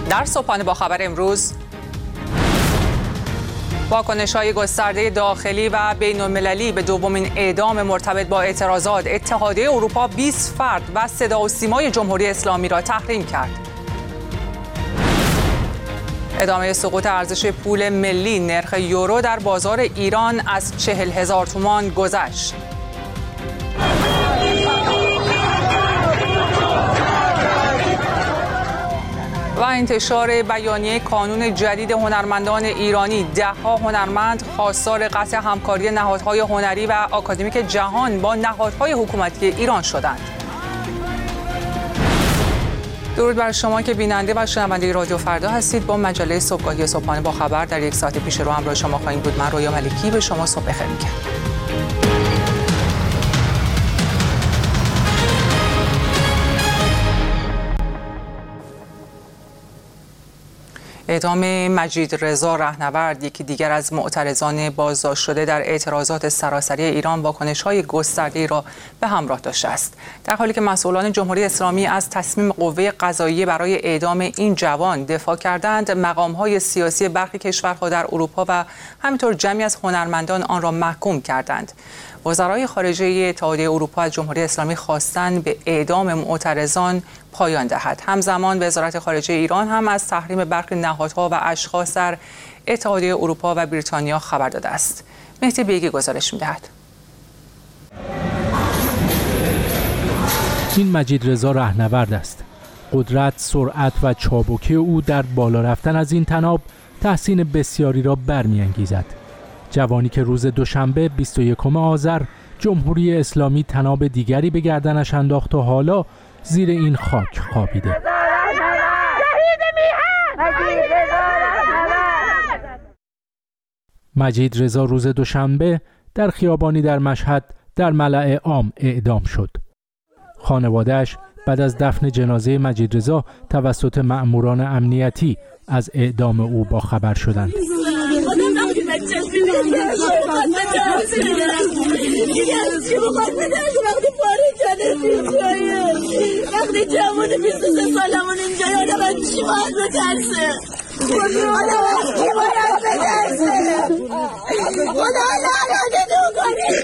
در صبحانه با خبر امروز، واکنش‌های گسترده داخلی و بین‌المللی به دومین اعدام مرتبط با اعتراضات، اتحادیه اروپا 20 فرد و صدا و سیمای جمهوری اسلامی را تحریم کرد. ادامه سقوط ارزش پول ملی، نرخ یورو در بازار ایران از 40,000 تومان گذشت. و انتشار بیانیه کانون جدید هنرمندان ایرانی، ده‌ها هنرمند خواستار قطع همکاری نهادهای هنری و آکادمیک جهان با نهادهای حکومتی ایران شدند. درود بر شما که بیننده و شنونده رادیو فردا هستید. با مجله صبحگاهی صبحانه با خبر در یک ساعت پیش رو همراه شما خواهیم بود. من رویا ملکی به شما صبح بخیر میگم. اعدام مجید رضا رهنورد، یکی دیگر از معترضان بازداشت شده در اعتراضات سراسری ایران، واکنش‌های گسترده‌ای را به همراه داشته است. در حالی که مسئولان جمهوری اسلامی از تصمیم قوه قضاییه برای اعدام این جوان دفاع کردند، مقام‌های سیاسی برخی کشورها در اروپا و همینطور جمعی از هنرمندان آن را محکوم کردند. وزرای خارجه اتحادیه اروپا از جمهوری اسلامی خواستند به اعدام معترضان پایان دهد. همزمان وزارت خارجه ایران هم از تحریم برخی نهادها و اشخاص در اتحادیه اروپا و بریتانیا خبر داده است. مهدی بیگی گزارش می‌دهد. این مجید رضا رهنورد است. قدرت، سرعت و چابکی او در بالا رفتن از این طناب تحسین بسیاری را برمی‌انگیزد. جوانی که روز دوشنبه 21 آذر جمهوری اسلامی طناب دیگری به گردنش انداخت و حالا زیر این خاک خوابیده. مجید رضا روز دوشنبه در خیابانی در مشهد در ملأ عام اعدام شد. خانواده‌اش بعد از دفن جنازه مجید رضا توسط مأموران امنیتی از اعدام او با خبر شدند. وقتی جوان 23 سالمون اینجا یادم چی باید بترسه؟ خدا لعنت تو کنه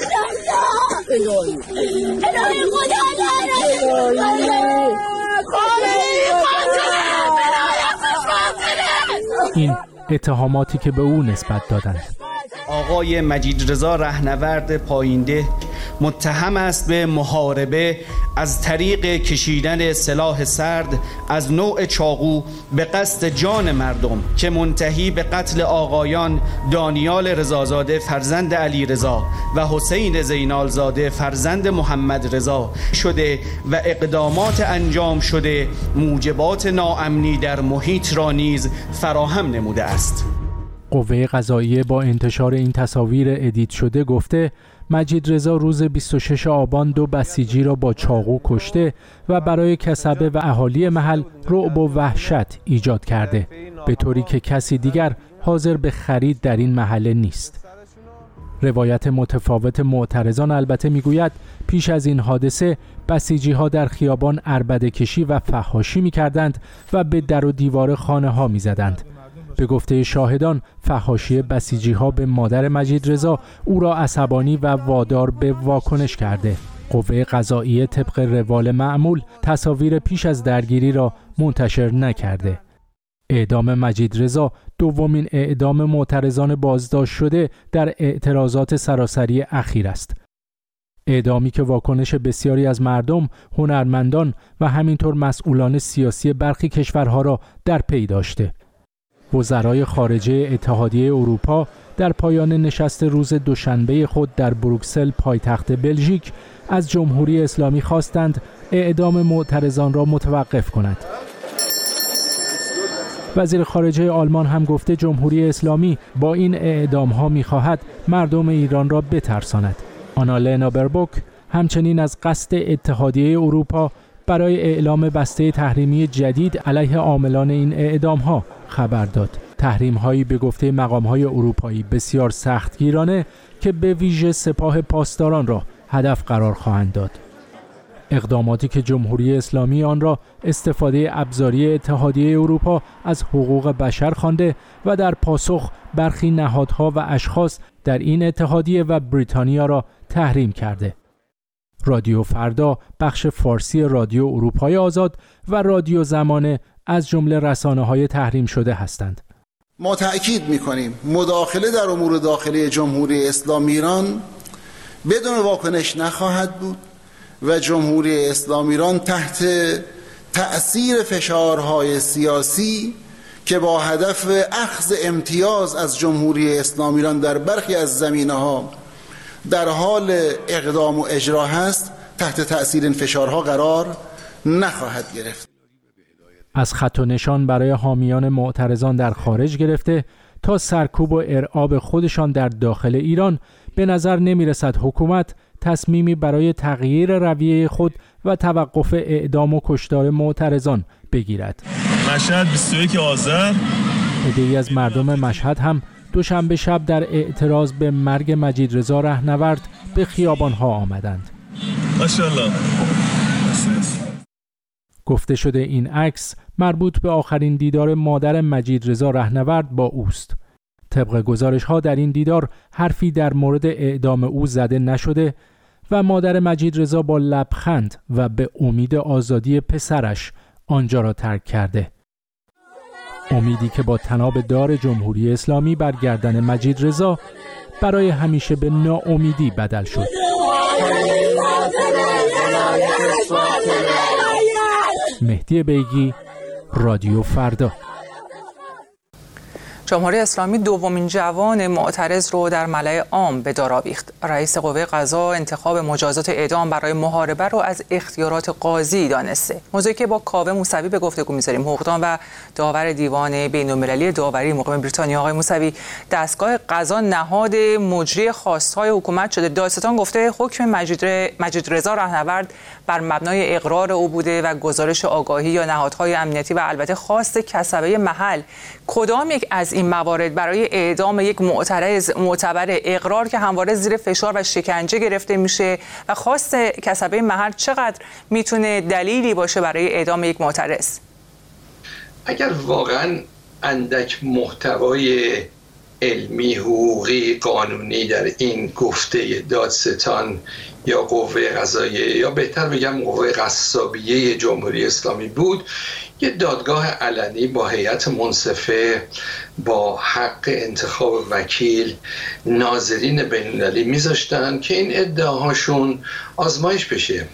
این اتهاماتی که به او نسبت دادند. آقای مجید رضا رهنورد پایینده متهم است به محاربه از طریق کشیدن سلاح سرد از نوع چاقو به قصد جان مردم که منتهی به قتل آقایان دانیال رضازاده فرزند علی رضا و حسین زینالزاده فرزند محمد رضا شده و اقدامات انجام شده موجبات ناامنی در محیط را نیز فراهم نموده است. قوه قضاییه با انتشار این تصاویر ادیت شده گفته مجید رضا روز 26 آبان 2 بسیجی را با چاقو کشته و برای کسبه و اهالی محل رعب و وحشت ایجاد کرده، به طوری که کسی دیگر حاضر به خرید در این محله نیست. روایت متفاوت معترضان البته میگوید پیش از این حادثه بسیجی ها در خیابان عربده کشی و فحاشی میکردند و به در و دیوار خانه ها میزدند. به گفته شاهدان فحاشی بسیجی ها به مادر مجید رضا او را عصبانی و وادار به واکنش کرده. قوه قضاییه طبق روال معمول تصاویر پیش از درگیری را منتشر نکرده. اعدام مجید رضا دومین اعدام معترضان بازداشت شده در اعتراضات سراسری اخیر است. اعدامی که واکنش بسیاری از مردم، هنرمندان و همینطور مسئولان سیاسی برخی کشورها را در پی داشته. وزرای خارجه اتحادیه اروپا در پایان نشست روز دوشنبه خود در بروکسل پایتخت بلژیک از جمهوری اسلامی خواستند اعدام معترضان را متوقف کند. وزیر خارجه آلمان هم گفته جمهوری اسلامی با این اعدام‌ها می‌خواهد مردم ایران را بترساند. آنالینا بربوک همچنین از قصد اتحادیه اروپا برای اعلام بسته تحریمی جدید علیه عاملان این اعدام‌ها خبر داد. تحریم‌هایی به گفته مقام‌های اروپایی بسیار سختگیرانه که به ویژه سپاه پاسداران را هدف قرار خواهند داد. اقداماتی که جمهوری اسلامی آن را استفاده ابزاری اتحادیه اروپا از حقوق بشر خوانده و در پاسخ برخی نهادها و اشخاص در این اتحادیه و بریتانیا را تحریم کرده. رادیو فردا، بخش فارسی رادیو اروپای آزاد و رادیو زمانه از جمله رسانه‌های تحریم شده هستند. ما تأکید می‌کنیم مداخله در امور داخلی جمهوری اسلامی ایران بدون واکنش نخواهد بود و جمهوری اسلامی ایران تحت تأثیر فشارهای سیاسی که با هدف اخذ امتیاز از جمهوری اسلامی ایران در برخی از زمینه‌ها در حال اقدام و اجرا هست، تحت تأثیر این فشارها قرار نخواهد گرفت. از خط و نشان برای حامیان معترضان در خارج گرفته تا سرکوب و ارعاب خودشان در داخل ایران، به نظر نمی‌رسد حکومت تصمیمی برای تغییر رویه خود و توقف اعدام و کشتار معترضان بگیرد. مشهد 21 آذر عده‌ای از مردم مشهد هم دوشنبه شب در اعتراض به مرگ مجید رضا رهنورد به خیابان‌ها آمدند. ماشاءالله. گفته شده این عکس مربوط به آخرین دیدار مادر مجید رضا رهنورد با اوست. طبق گزارش‌ها در این دیدار حرفی در مورد اعدام او زده نشده و مادر مجید رضا با لبخند و به امید آزادی پسرش آنجا را ترک کرده. امیدی که با طناب دار جمهوری اسلامی بر گردن مجید رضا برای همیشه به ناامیدی بدل شد. مهدی بیگی، رادیو فردا. جمهوری اسلامی دومین جوان معترض رو در ملأ عام به دار آویخت. رئیس قوه قضا انتخاب مجازات اعدام برای محاربه رو از اختیارات قاضی دانسته. موضوعی که با کاوه موسوی به گفتگو می‌ذاریم. حقوقدان و داور دیوان بین‌المللی داوری مقیم بریتانیا آقای موسوی، دستگاه قضا نهاد مجری خواست‌های حکومت شده. دادستان گفته حکم مجید رضا رهنورد بر مبنای اقرار او بوده و گزارش آگاهی یا نهادهای امنیتی و البته خواست کسبه محل. کدام یک از این موارد برای اعدام یک معترض معتبر؟ اقرار که همواره زیر فشار و شکنجه گرفته میشه و خواست کسبه محل چقدر میتونه دلیلی باشه برای اعدام یک معترض؟ اگر واقعا اندک محتوای علمی، حقوقی، قانونی در این گفته دادستان یا قوه قضاییه یا بهتر بگم قوه قصابیه جمهوری اسلامی بود، یه دادگاه علنی با هیئت منصفه، با حق انتخاب وکیل، ناظرین بین‌المللی میذاشتن که این ادعاهاشون آزمایش بشه.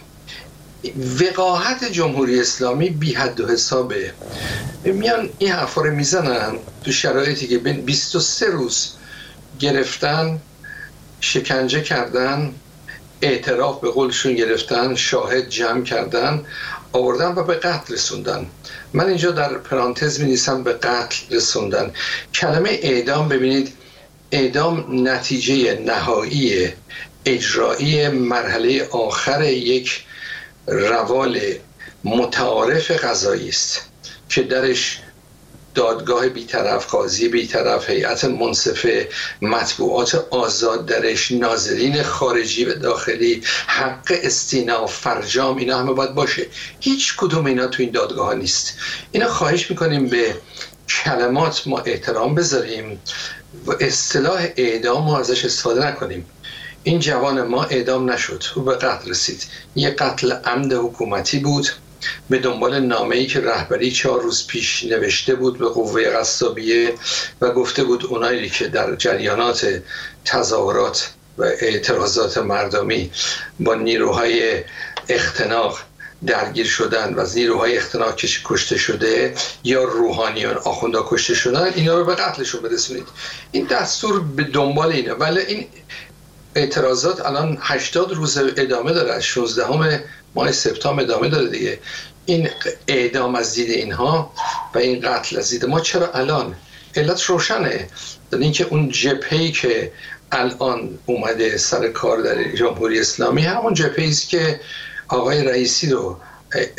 وقاحت جمهوری اسلامی بی حد و حسابه. میان این حرفا رو میزنن تو شرایطی که 23 روز گرفتن، شکنجه کردن، اعتراف به قولشون گرفتن، شاهد جمع کردن، آوردن و به قتل رسوندن. من اینجا در پرانتز می‌نویسم به قتل رسوندن. کلمه اعدام، ببینید، اعدام نتیجه نهایی اجرایی مرحله آخر یک روال متعارف قضایی است که درش دادگاه بی‌طرف، قاضی بی‌طرف، هیئت منصفه، مطبوعات آزاد درش، ناظرین خارجی و داخلی، حق استیناف، فرجام، اینا همه باید باشه. هیچ کدوم اینا تو این دادگاه ها نیست. اینا خواهش میکنیم به کلمات ما احترام بذاریم و اصطلاح اعدام رو ازش استفاده نکنیم. این جوان ما اعدام نشد، او به قتل رسید. یه قتل عمد حکومتی بود به دنبال نامه‌ای که رهبری 4 روز پیش نوشته بود به قوه قصابیه و گفته بود اونایی که در جریانات تظاهرات و اعتراضات مردمی با نیروهای اختناق درگیر شدن و از نیروهای اختناق کشته شده یا روحانیان آخوندا کشته شدن، اینا رو به قتلشون برسونید. این دستور به دنبال اینه. ولی این اعتراضات الان 80 روز ادامه داره، از 16 ماه سپتامبر ادامه داره دیگه. این اعدام از دید اینها و این قتل از دید ما چرا الان؟ علت روشنه، در اینکه اون جبهه‌ای که الان اومده سر کار در جمهوری اسلامی همون جبهه‌ای است که آقای رئیسی رو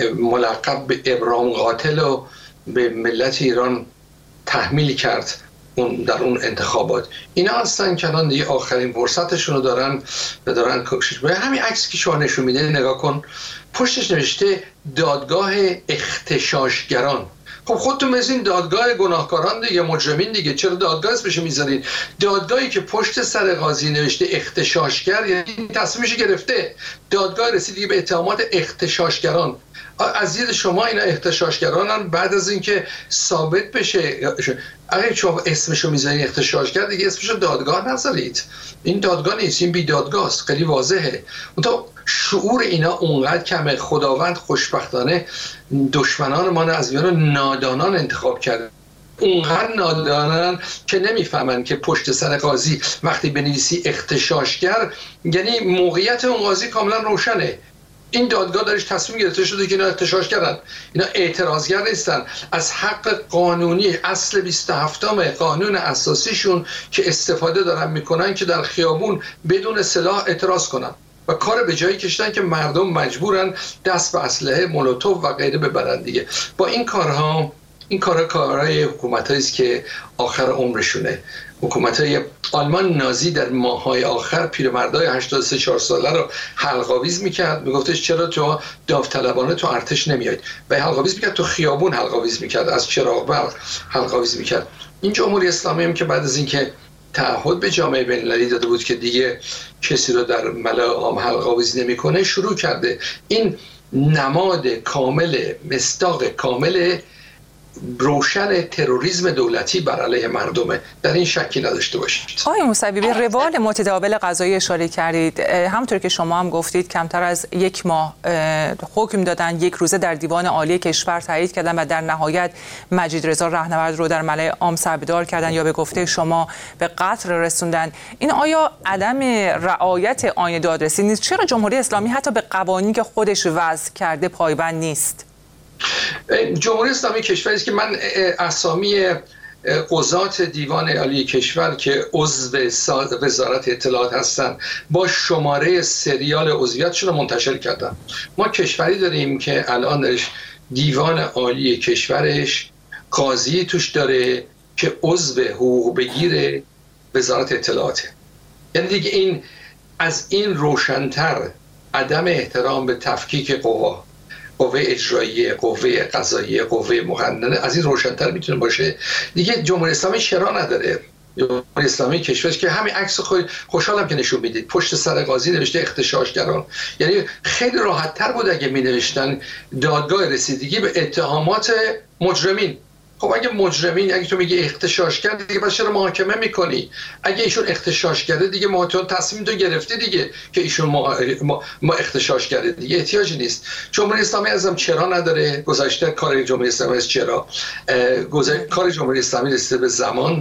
ملقب به ابراهیم قاتل رو به ملت ایران تحمیل کرد در اون انتخابات. اینا هستن که الان دیگه آخرین فرصتشون رو دارن کوشش. به همین عکس که شما نشون میده نگاه کن، پشتش نوشته دادگاه اغتشاشگران. خب خودتون مثل دادگاه گناهکاران دیگه، مجرمین دیگه، چرا دادگاه اسمش میذارید؟ دادگاهی که پشت سر قاضی نوشته اغتشاشگر، یعنی تصمیمش گرفته، دادگاه رسید دیگه به اتهامات اغتشاشگران. از دید شما اینا اغتشاشگرانن، بعد از اینکه ثابت بشه اگه شما اسمشو میذارید اغتشاشگر دیگه اسمشو دادگاه نذارید. این دادگاه نیست، این بی دادگاه است، خیلی واضحه. اونتا شعور اینا اونقدر کمه. خداوند خوشبختانه دشمنان ما از میان نادانان انتخاب کرده، اونقدر نادانن که نمیفهمن که پشت سر قاضی وقتی بنویسی اغتشاشگر یعنی موقعیت اون قاضی کاملا روشنه. این دادگاه درش تصمیم گرفته شده که اینا اغتشاش کردن، اینا اعتراضگر نیستن، از حق قانونی اصل 27 قانون اساسیشون که استفاده دارن میکنن که در خیابون بدون سلاح اعتراض کنن و کار به جایی کشیدن که مردم مجبورن دست به اسلحه مولوتوف و غیره ببرن دیگه. با این کارهای حکومتایی است که آخر عمرشونه. حکومت‌های آلمان نازی در ماه‌های آخر پیرمردای 83-4 ساله رو حلق‌آویز می‌کرد، میگفتش چرا تو داوطلبانه تو ارتش نمیاید؟ و حلق‌آویز می‌کرد، تو خیابون حلق‌آویز می‌کرد، از چراغ برق حلق‌آویز می‌کرد. این جمهوری اسلامی هم که بعد از اینکه تعهد به جامعه بین‌المللی داده بود که دیگه کسی رو در ملأ عام حلق‌آویز نمی‌کنه، شروع کرده. این نماد کامل، مصداق کامل روشن تروریسم دولتی بر علیه مردمه، در این شکی نداشته باشید. آقای موسوی به روال متداول قضایی اشاره کردید. همونطور که شما هم گفتید کمتر از یک ماه حکم دادن، یک روزه در دیوان عالی کشور تایید کردن و در نهایت مجید رضا رهنورد رو در ملأ عام سربدار کردن یا به گفته شما به قتل رسوندن. این آیا عدم رعایت آیین دادرسی نیست؟ چرا جمهوری اسلامی حتی به قوانینی که خودش وضع کرده پایبند نیست؟ جمهوری اسلامی کشوری است که من اسامی قضات دیوان عالی کشور که عضو وزارت اطلاعات هستند با شماره سریال عضویتشون رو منتشر کردم. ما کشوری داریم که الان دیوان عالی کشورش قاضی توش داره که عضو حقوق بگیر وزارت اطلاعاته. یعنی دیگه این از این روشن‌تر عدم احترام به تفکیک قوه اجراییه، قوه قضاییه، قوه مقننه، از این روشن‌تر میتونه باشه دیگه. جمهوری اسلامی چرا نداره؟ جمهوری اسلامی کشورش که همین عکس خوشحالم که نشون میدید، پشت سر قاضی نوشته اغتشاشگران. یعنی خیلی راحت‌تر بود اگه مینوشتن دادگاه رسیدگی به اتهامات مجرمین. خب اگه مجرمین، اگه تو میگی اغتشاشگر دیگه بس چرا محاکمه میکنی؟ اگه ایشون اغتشاش کرده دیگه ما تو تصمیم تو گرفتی دیگه که ایشون ما اغتشاش کرده دیگه احتیاجی نیست. جمهوری اسلامی ازم چرا نداره؟ گذشته کار جمهوری اسلامی از چرا؟ کار جمهوری اسلامی رسیده به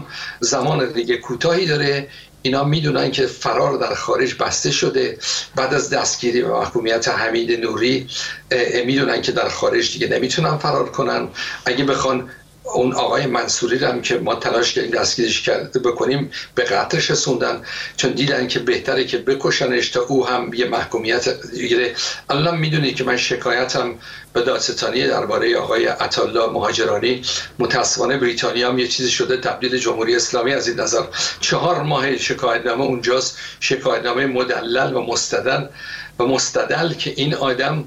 زمان دیگه کوتاهی داره. اینا میدونن که فرار در خارج بسته شده بعد از دستگیری و محکومیت حمید نوری، میدونن که در خارج دیگه نمیتونن فرار کنن. اگه بخوان اون آقای منصوری رو هم که ما تلاش کردیم دستگیرش بکنیم به قتلش رسوندن، چون دیدن که بهتره که بکشنش تا او هم یه محکومیت بگیره. الان میدونی که من شکایتم به دادستانی درباره آقای عطاالله مهاجرانی، متاسفانه بریتانیا هم یه چیزی شده تبدیل جمهوری اسلامی از این نظر. 4 ماه شکایتنامه اونجاست، شکایتنامه مدلل و مستدل که این آدم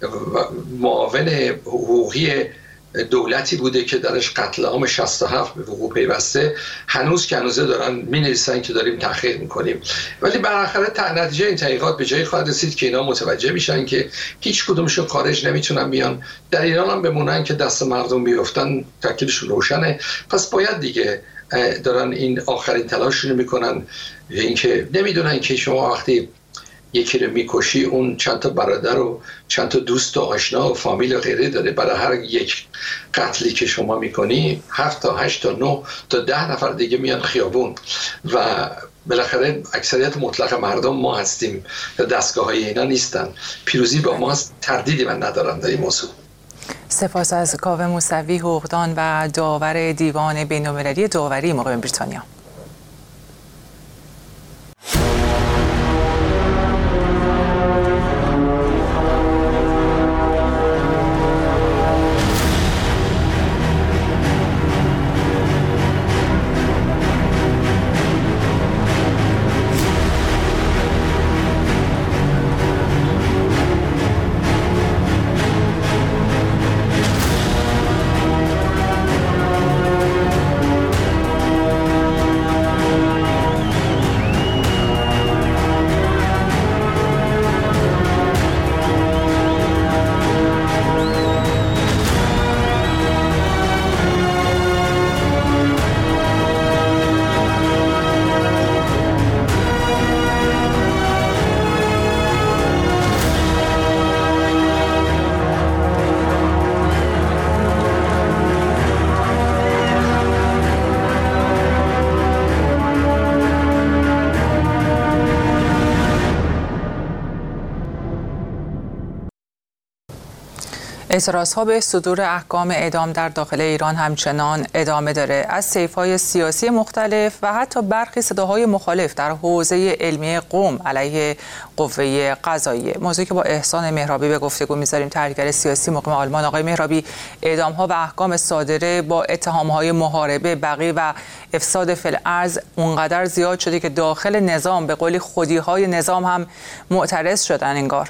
معاون حقوقی دولتی بوده که درش قتل عام 67 به وقوع پیوسته. هنوز دارن می‌نویسن که داریم تحقیق می‌کنیم، ولی بالاخره نتیجه این تحقیقات به جایی خواهد رسید که اینا متوجه میشن که هیچ کدومشون خارج نمیتونن بیان. در ایران هم بمونن که دست مردم بیفتن تکلیفشون روشنه. پس باید دیگه دارن این آخرین تلاششون میکنن. اینکه نمیدونن که شما وقتی یکی رو میکشی اون چند تا برادر و چند تا دوست و آشنا و فامیل و غیره داره. برای هر یک قتلی که شما میکنی 7 تا 8 تا 9 تا 10 نفر دیگه میان خیابون و بالاخره اکثریت مطلق مردم ما هستیم، دستگاه های اینا نیستن. پیروزی با ماست، تردیدی من ندارم در این موضوع. سپاس از کاوه موسوی، حقوقدان و داور دیوان بین‌المللی داوری مقیم بریتانیا. اعتراضها به صدور احکام اعدام در داخل ایران همچنان ادامه داره. از طیف‌های سیاسی مختلف و حتی برخی صداهای مخالف در حوزه علمی قم علیه قوه قضاییه. موضوعی که با احسان مهرابی به گفتگو می‌ذاریم، تحلیلگر سیاسی مقیم آلمان. آقای مهرابی، اعدام‌ها و احکام صادره با اتهام‌های محاربه، بغی و افساد فی الارض اونقدر زیاد شده که داخل نظام به قولی خودی‌های نظام هم معترض شدن انگار.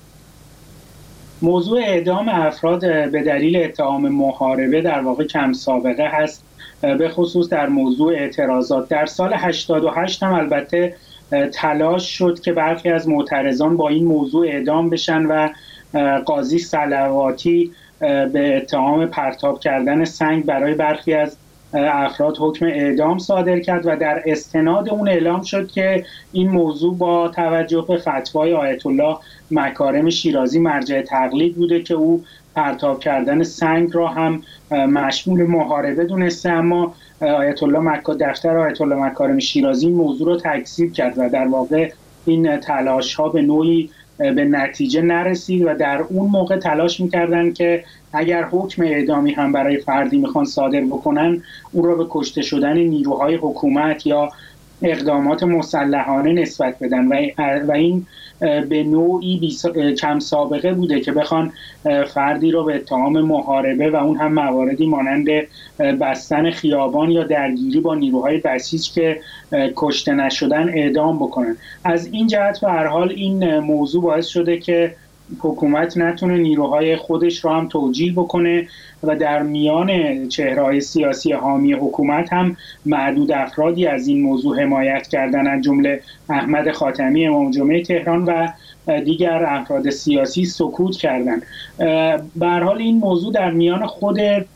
موضوع اعدام افراد به دلیل اتهام محاربه در واقع کم سابقه هست، به خصوص در موضوع اعتراضات. در سال 88 هم البته تلاش شد که برخی از معترضان با این موضوع اعدام بشن و قاضی صلواتی به اتهام پرتاب کردن سنگ برای برخی از افراد حکم اعدام صادر کرد و در استناد اون اعلام شد که این موضوع با توجه به فتوای آیت الله مکارم شیرازی مرجع تقلید بوده که او پرتاب کردن سنگ را هم مشمول محاربه دونسته، اما دفتر آیت الله مکارم شیرازی این موضوع را تکذیب کرد و در واقع این تلاش ها به نوعی به نتیجه نرسید و در اون موقع تلاش میکردن که اگر حکم اعدامی هم برای فردی میخوان صادر بکنن، اون را به کشته شدن نیروهای حکومت یا اقدامات مسلحانه نسبت بدن و این به نوعی کم سابقه بوده که بخوان فردی را به اتهام محاربه و اون هم مواردی مانند بستن خیابان یا درگیری با نیروهای بسیج که کشته نشدن اعدام بکنن. از این جهت به هر حال این موضوع باعث شده که حکومت نتونه نیروهای خودش را هم توجیه بکنه و در میان چهره‌های سیاسی حامی حکومت هم معدود افرادی از این موضوع حمایت کردن، از جمله احمد خاتمی امام جمعه تهران و دیگر افراد سیاسی سکوت کردند. به هر حال این موضوع در میان خود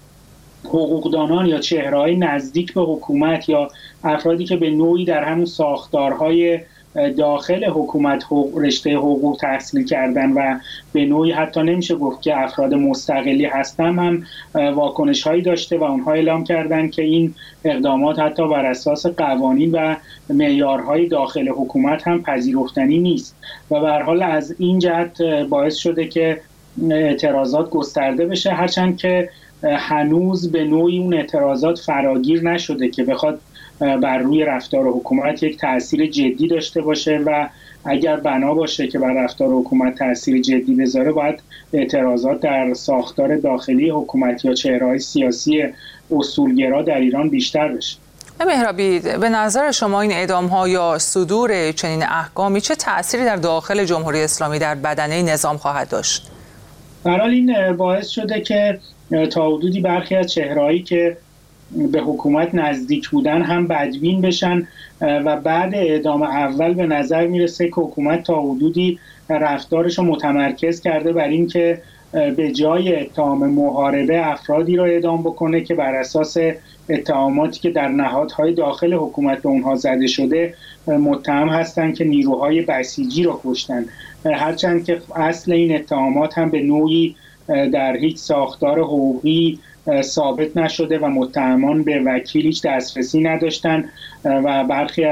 حقوقدانان یا چهره‌های نزدیک به حکومت یا افرادی که به نوعی در همون ساختارهای داخل حکومت رشته حقوق تحصیل کردن و به نوعی حتی نمیشه گفت که افراد مستقلی هستن، هم واکنش هایی داشته و اونها اعلام کردن که این اقدامات حتی بر اساس قوانین و معیارهای داخل حکومت هم پذیرفتنی نیست و به هر حال از این جهت باعث شده که اعتراضات گسترده بشه، هرچند که هنوز به نوعی اون اعتراضات فراگیر نشده که بخواد بر روی رفتار حکومت یک تأثیر جدی داشته باشه و اگر بنا باشه که بر رفتار حکومت تأثیر جدی بذاره، باید اعتراضات در ساختار داخلی حکومت یا چهره‌های سیاسی اصولگرا در ایران بیشتر بشه. مهرابی، به نظر شما این اعدام‌ها یا صدور چنین احکامی چه تأثیری در داخل جمهوری اسلامی در بدنه نظام خواهد داشت؟ در حال این باعث شده که تا حدودی برخی از چهرهایی که به حکومت نزدیک بودن هم بدبین بشن و بعد اعدام اول به نظر میرسه که حکومت تا حدودی رفتارش رو متمرکز کرده بر این که به جای اتهام محاربه افرادی را اعدام بکنه که بر اساس اتهاماتی که در نهادهای داخل حکومت به اونها زده شده متهم هستن که نیروهای بسیجی را کشتن، هرچند که اصل این اتهامات هم به نوعی در هیچ ساختار حقوقی ثابت نشده و متهمان به وکیل هیچ دسترسی نداشتن و برخی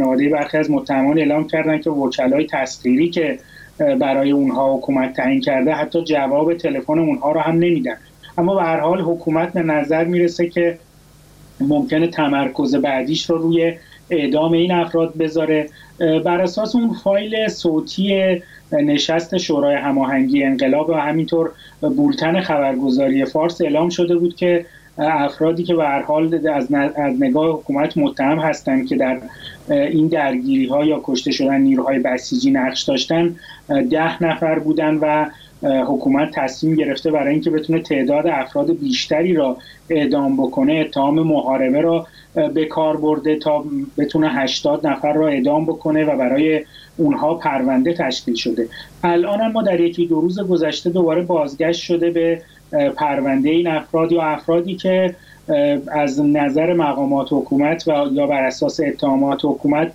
از متهمان اعلام کردن که وکلای تسخیری که برای اونها حکومت تعیین کرده حتی جواب تلفن اونها رو هم نمیدن. اما به هر حال حکومت به نظر میرسه که ممکنه تمرکز بعدیش رو روی اعدام این افراد بذاره. بر اساس اون فایل صوتی نشست شورای هماهنگی انقلاب و همینطور بولتن خبرگزاری فارس اعلام شده بود که افرادی که به هر حال از نگاه حکومت متهم هستند که در این درگیری‌ها یا کشته شدن نیروهای بسیجی نقش داشتن 10 نفر بودن و حکومت تصمیم گرفته برای اینکه بتونه تعداد افراد بیشتری را اعدام بکنه، اتهام محاربه را به کار برده تا بتونه 80 نفر را اعدام بکنه و برای اونها پرونده تشکیل شده. الان ما در 1-2 روز گذشته دوباره بازگشت شده به پرونده این افراد یا افرادی که از نظر مقامات حکومت و یا بر اساس اتهامات حکومت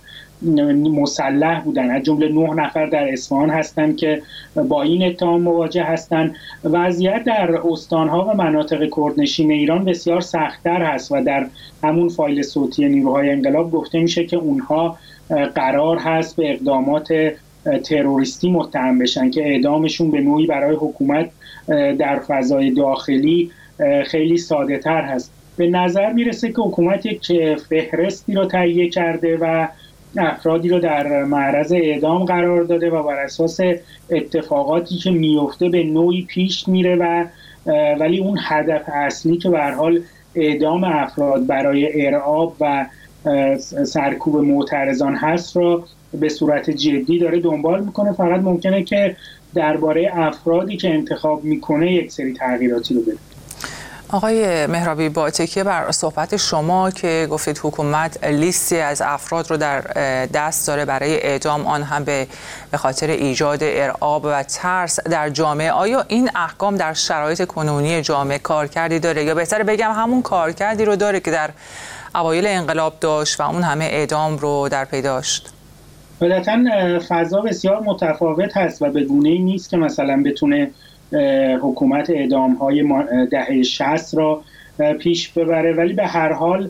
مسلح بودن. از جمله 9 نفر در اصفهان هستند که با این اتهام مواجه هستند. وضعیت در استانها و مناطق کردنشین ایران بسیار سخت‌تر هست و در همون فایل صوتی نیروهای انقلاب گفته میشه که اونها قرار هست به اقدامات تروریستی متهم بشن که اعدامشون به نوعی برای حکومت در فضای داخلی خیلی ساده تر هست. به نظر میرسه که حکومت یک فهرستی رو تهیه کرده و افرادی رو در معرض اعدام قرار داده و بر اساس اتفاقاتی که میفته به نوعی پیش میره ولی اون هدف اصلی که به هر حال اعدام افراد برای ارعاب و سرکوب معترضان هست رو به صورت جدی داره دنبال میکنه. فقط ممکنه که درباره افرادی که انتخاب میکنه یک سری تغییراتی رو بده. آقای مهرابی، با تکیه بر صحبت شما که گفتید حکومت لیستی از افراد رو در دست داره برای اعدام، آن هم به خاطر ایجاد ارعاب و ترس در جامعه، آیا این احکام در شرایط کنونی جامعه کارکردی داره، یا بهتر بگم همون کارکردی رو داره که در اوایل انقلاب داشت و اون همه اعدام رو در پی داشت؟ البته فضا بسیار متفاوت هست و به گونه‌ای نیست که مثلا بتونه حکومت اعدام‌های دهه 60 را پیش ببره، ولی به هر حال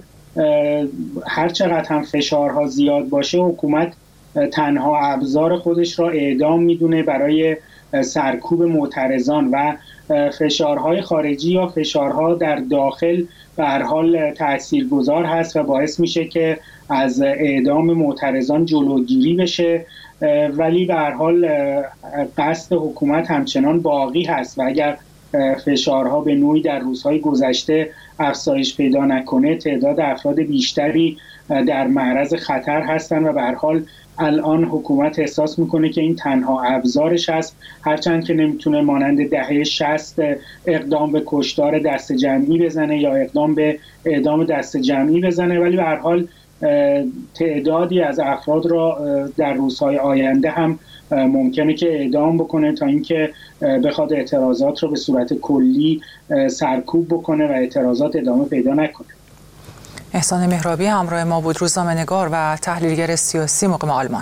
هر چقدر هم فشارها زیاد باشه حکومت تنها ابزار خودش را اعدام میدونه برای سرکوب معترضان و فشارهای خارجی یا فشارها در داخل به هر حال تاثیرگذار هست و باعث میشه که از اعدام معترضان جلوگیری بشه، ولی به هر حال قصد حکومت همچنان باقی هست و اگر فشارها به نوعی در روزهای گذشته افزایش پیدا نکنه تعداد افراد بیشتری در معرض خطر هستند و به هر حال الان حکومت احساس میکنه که این تنها ابزارش هست، هرچند که نمیتونه مانند دهه 60 اقدام به کشتار دست جمعی بزنه یا اقدام به اعدام دست جمعی بزنه، ولی به هر حال تعدادی از افراد را در روزهای آینده هم ممکنه که اعدام بکنه تا اینکه بخواد اعتراضات رو به صورت کلی سرکوب بکنه و اعتراضات ادامه پیدا نکنه. احسان مهرابی همراه ما بود، روزنامه‌نگار و تحلیلگر سیاسی مقیم آلمان.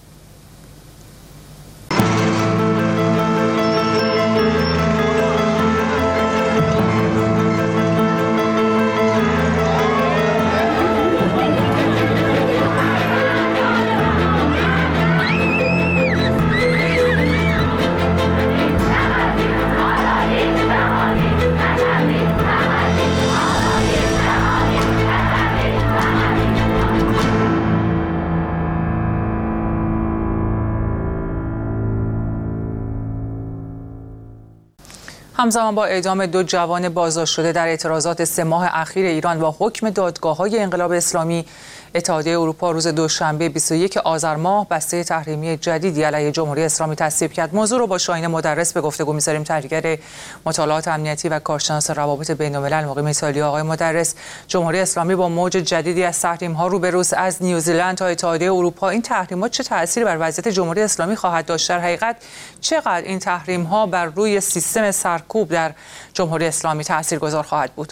همزمان با اعدام 2 جوان بازداشت شده در اعتراضات 3 ماه اخیر ایران و حکم دادگاه‌های انقلاب اسلامی، اتحادیه اروپا روز دوشنبه 21 آذر ماه بسته تحریمی جدیدی علیه جمهوری اسلامی تصویب کرد. موضوع رو با شاهین مدرس به گفتگو می‌ذاریم، تحلیلگر مطالعات امنیتی و کارشناس روابط بین‌الملل مقیم ایتالیا. آقای مدرس، جمهوری اسلامی با موج جدیدی از تحریم‌ها روبروست، از نیوزیلند تا اتحادیه اروپا. این تحریم‌ها چه تأثیری بر وضعیت جمهوری اسلامی خواهد داشت؟ در حقیقت چقدر این تحریم‌ها بر روی سیستم سرکوب در جمهوری اسلامی تاثیرگذار خواهد بود؟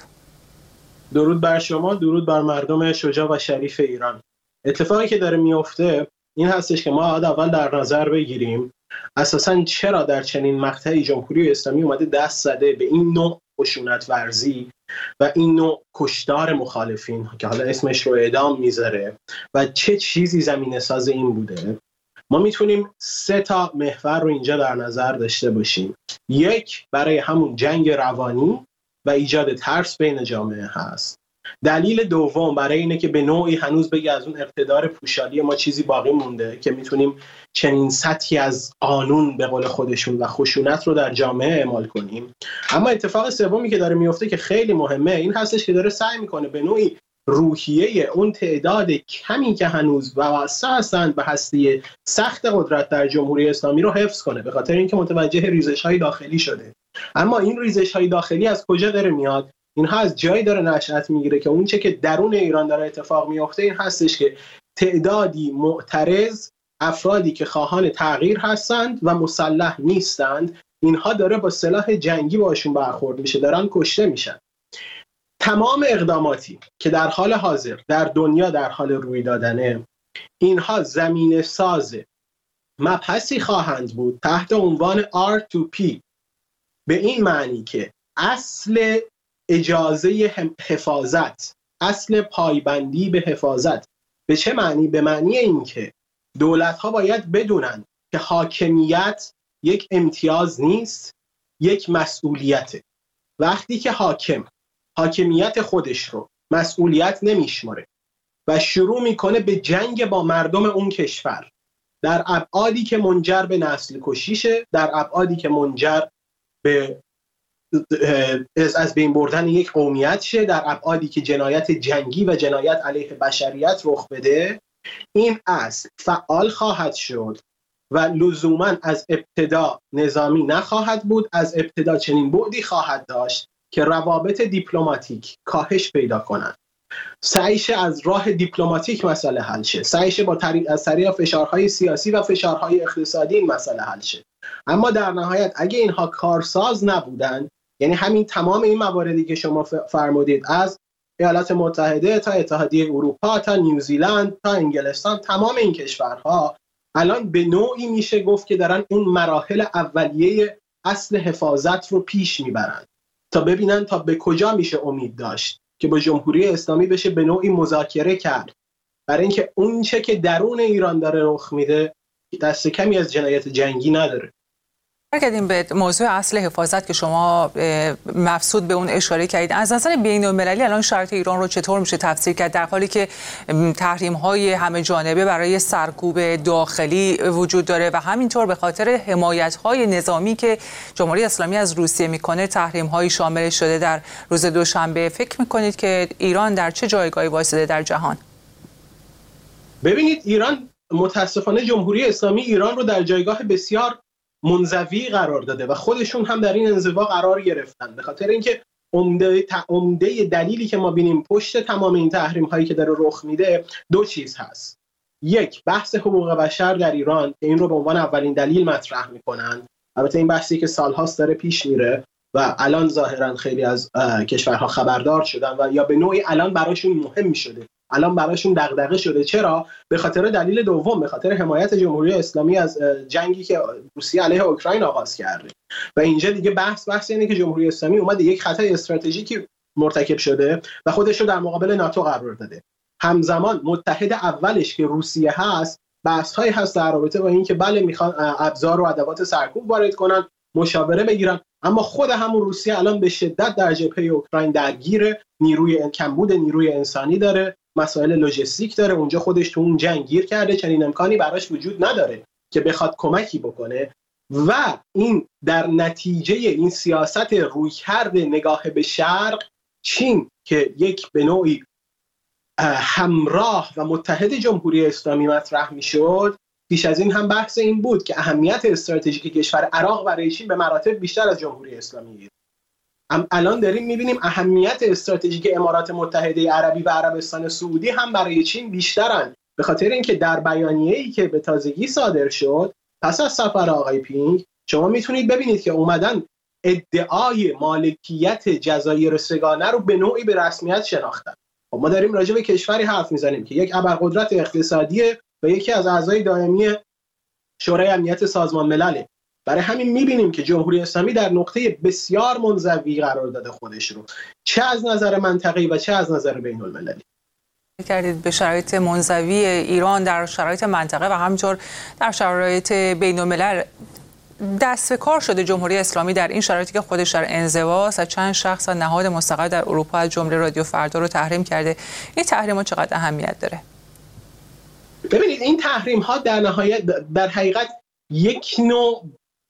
درود بر شما، درود بر مردم شجاع و شریف ایران. اتفاقی که داره میفته این هستش که ما اول در نظر بگیریم اساساً چرا در چنین مقطعی جمهوری اسلامی اومده دست زده به این نوع خشونت ورزی و این نوع کشتار مخالفین که حالا اسمش رو اعدام میذاره و چه چیزی زمینه ساز این بوده. ما میتونیم 3 محور رو اینجا در نظر داشته باشیم. یک، برای همون جنگ روانی و ایجاد ترس بین جامعه هست. دلیل دوم برای اینه که به نوعی هنوز بگه از اون اقتدار پوشالی ما چیزی باقی مونده که میتونیم چنین سطحی از قانون به قول خودشون و خشونت رو در جامعه اعمال کنیم. اما اتفاق سومی که داره میفته که خیلی مهمه این هستش که داره سعی میکنه به نوعی روحیه اون تعداد کمی که هنوز وابسته هستند به هستی سخت قدرت در جمهوری اسلامی رو حفظ کنه، به خاطر اینکه متوجه ریزش‌های داخلی شده. اما این ریزش‌های داخلی از کجا داره میاد؟ اینها از جایی داره نشأت میگیره که اون چه که درون ایران داره اتفاق میفته این هستش که تعدادی معترض، افرادی که خواهان تغییر هستند و مسلح نیستند، اینها داره با سلاح جنگی باشون برخورد میشه، دارن کشته میشن. تمام اقداماتی که در حال حاضر در دنیا در حال روی دادنه، اینها زمینه ساز مبحثی خواهند بود تحت عنوان R2P، به این معنی که اصل اجازه حفاظت، اصل پایبندی به حفاظت. به چه معنی؟ به معنی این که دولت‌ها باید بدونن که حاکمیت یک امتیاز نیست، یک مسئولیته. وقتی که حاکمیت خودش رو مسئولیت نمیشماره و شروع میکنه به جنگ با مردم اون کشور در ابعادی که منجر به نسل کشیشه، در ابعادی که منجر به از بین بردن یک قومیت شه، در ابعادی که جنایت جنگی و جنایت علیه بشریت رخ بده، این اصل فعال خواهد شد و لزوما از ابتدا نظامی نخواهد بود، از ابتدا چنین بعدی خواهد داشت که روابط دیپلماتیک کاهش پیدا کنند. سعیش از راه دیپلماتیک مسئله حل شه، سعیش از طریق فشارهای سیاسی و فشارهای اقتصادی این مسئله حل شه. اما در نهایت اگه اینها کارساز نبودن، یعنی همین تمام این مواردی که شما فرمودید، از ایالات متحده تا اتحادیه اروپا تا نیوزیلند تا انگلستان، تمام این کشورها الان به نوعی میشه گفت که دارن اون مراحل اولیه اصل حفاظت رو پیش میبرن تا ببینن تا به کجا میشه امید داشت که با جمهوری اسلامی بشه به نوعی مذاکره کرد، برای اینکه اون چه که درون ایران داره رخ میده دست کمی از جنایت جنگی نداره. برگردیم به موضوع اصل حفاظت که شما مفصود به اون اشاره کردید. از نظر بین‌المللی الان شرایط ایران رو چطور میشه تفسیر کرد، در حالی که تحریم‌های همه جانبه برای سرکوب داخلی وجود داره و همینطور به خاطر حمایت‌های نظامی که جمهوری اسلامی از روسیه میکنه تحریم‌هایی شامل شده در روز دوشنبه؟ فکر میکنید که ایران در چه جایگاهی وایساده در جهان؟ ببینید، ایران متاسفانه جمهوری اسلامی ایران رو در جایگاه بسیار منزوی قرار داده و خودشون هم در این انزوا قرار گرفتن، به خاطر اینکه عمده دلیلی که ما بینیم پشت تمام این تحریم هایی که داره رخ میده دو چیز هست. یک، بحث حقوق بشر در ایران که این رو به عنوان اولین دلیل مطرح میکنن. البته این بحثی که سالهاست داره پیش میره و الان ظاهرا خیلی از کشورها خبردار شدن و یا به نوعی الان براشون مهم شده، الان براشون دغدغه شده. چرا؟ به خاطر دلیل دوم، به خاطر حمایت جمهوری اسلامی از جنگی که روسیه علیه اوکراین آغاز کرده. و اینجا دیگه بحث اینه که جمهوری اسلامی اومده یک خطای استراتژیکی مرتکب شده و خودش رو در مقابل ناتو قرار داده. همزمان متحد اولش که روسیه هست، بحث‌هایی هست در رابطه با اینکه بله میخوان ابزار و ادوات سرکوب وارد کنن، مشاوره بگیرن، اما خود همون روسیه الان به شدت در جبهه اوکراین درگیره، کمبود نیروی انسانی داره، مسائل لوجستیک داره، اونجا خودش تو اون جنگ گیر کرده، چنین امکانی براش وجود نداره که بخواد کمکی بکنه. و این در نتیجه این سیاست رویکرد نگاه به شرق، چین که یک به نوعی همراه و متحد جمهوری اسلامی مطرح میشد، پیش از این هم بحث این بود که اهمیت استراتژیک کشور عراق برای چین به مراتب بیشتر از جمهوری اسلامی. الان داریم میبینیم اهمیت استراتژیک امارات متحده عربی و عربستان سعودی هم برای چین بیشترن، به خاطر اینکه در بیانیه‌ای که به تازگی صادر شد پس از سفر آقای پینگ، شما میتونید ببینید که اومدن ادعای مالکیت جزایر سگانه رو به نوعی به رسمیت شناختن. خب ما داریم راجع به کشوری حرف میزنیم که یک ابرقدرت اقتصادی و یکی از اعضای دائمی شورای امنیت سازمان ملل. برای همین میبینیم که جمهوری اسلامی در نقطه بسیار منزوی قرار داده خودش رو، چه از نظر منطقه‌ای و چه از نظر بین‌المللی. کردید به شرایط منزوی ایران در شرایط منطقه و همینطور در شرایط بین‌الملل. دست به کار شده جمهوری اسلامی در این شرایطی که خودش در انزواست و چند شخص و نهاد مستقل در اروپا از جمله رادیو فردا رو تحریم کرده. این تحریم‌ها چقدر اهمیت داره؟ ببینید، این تحریم‌ها در نهایت در حقیقت یک نوع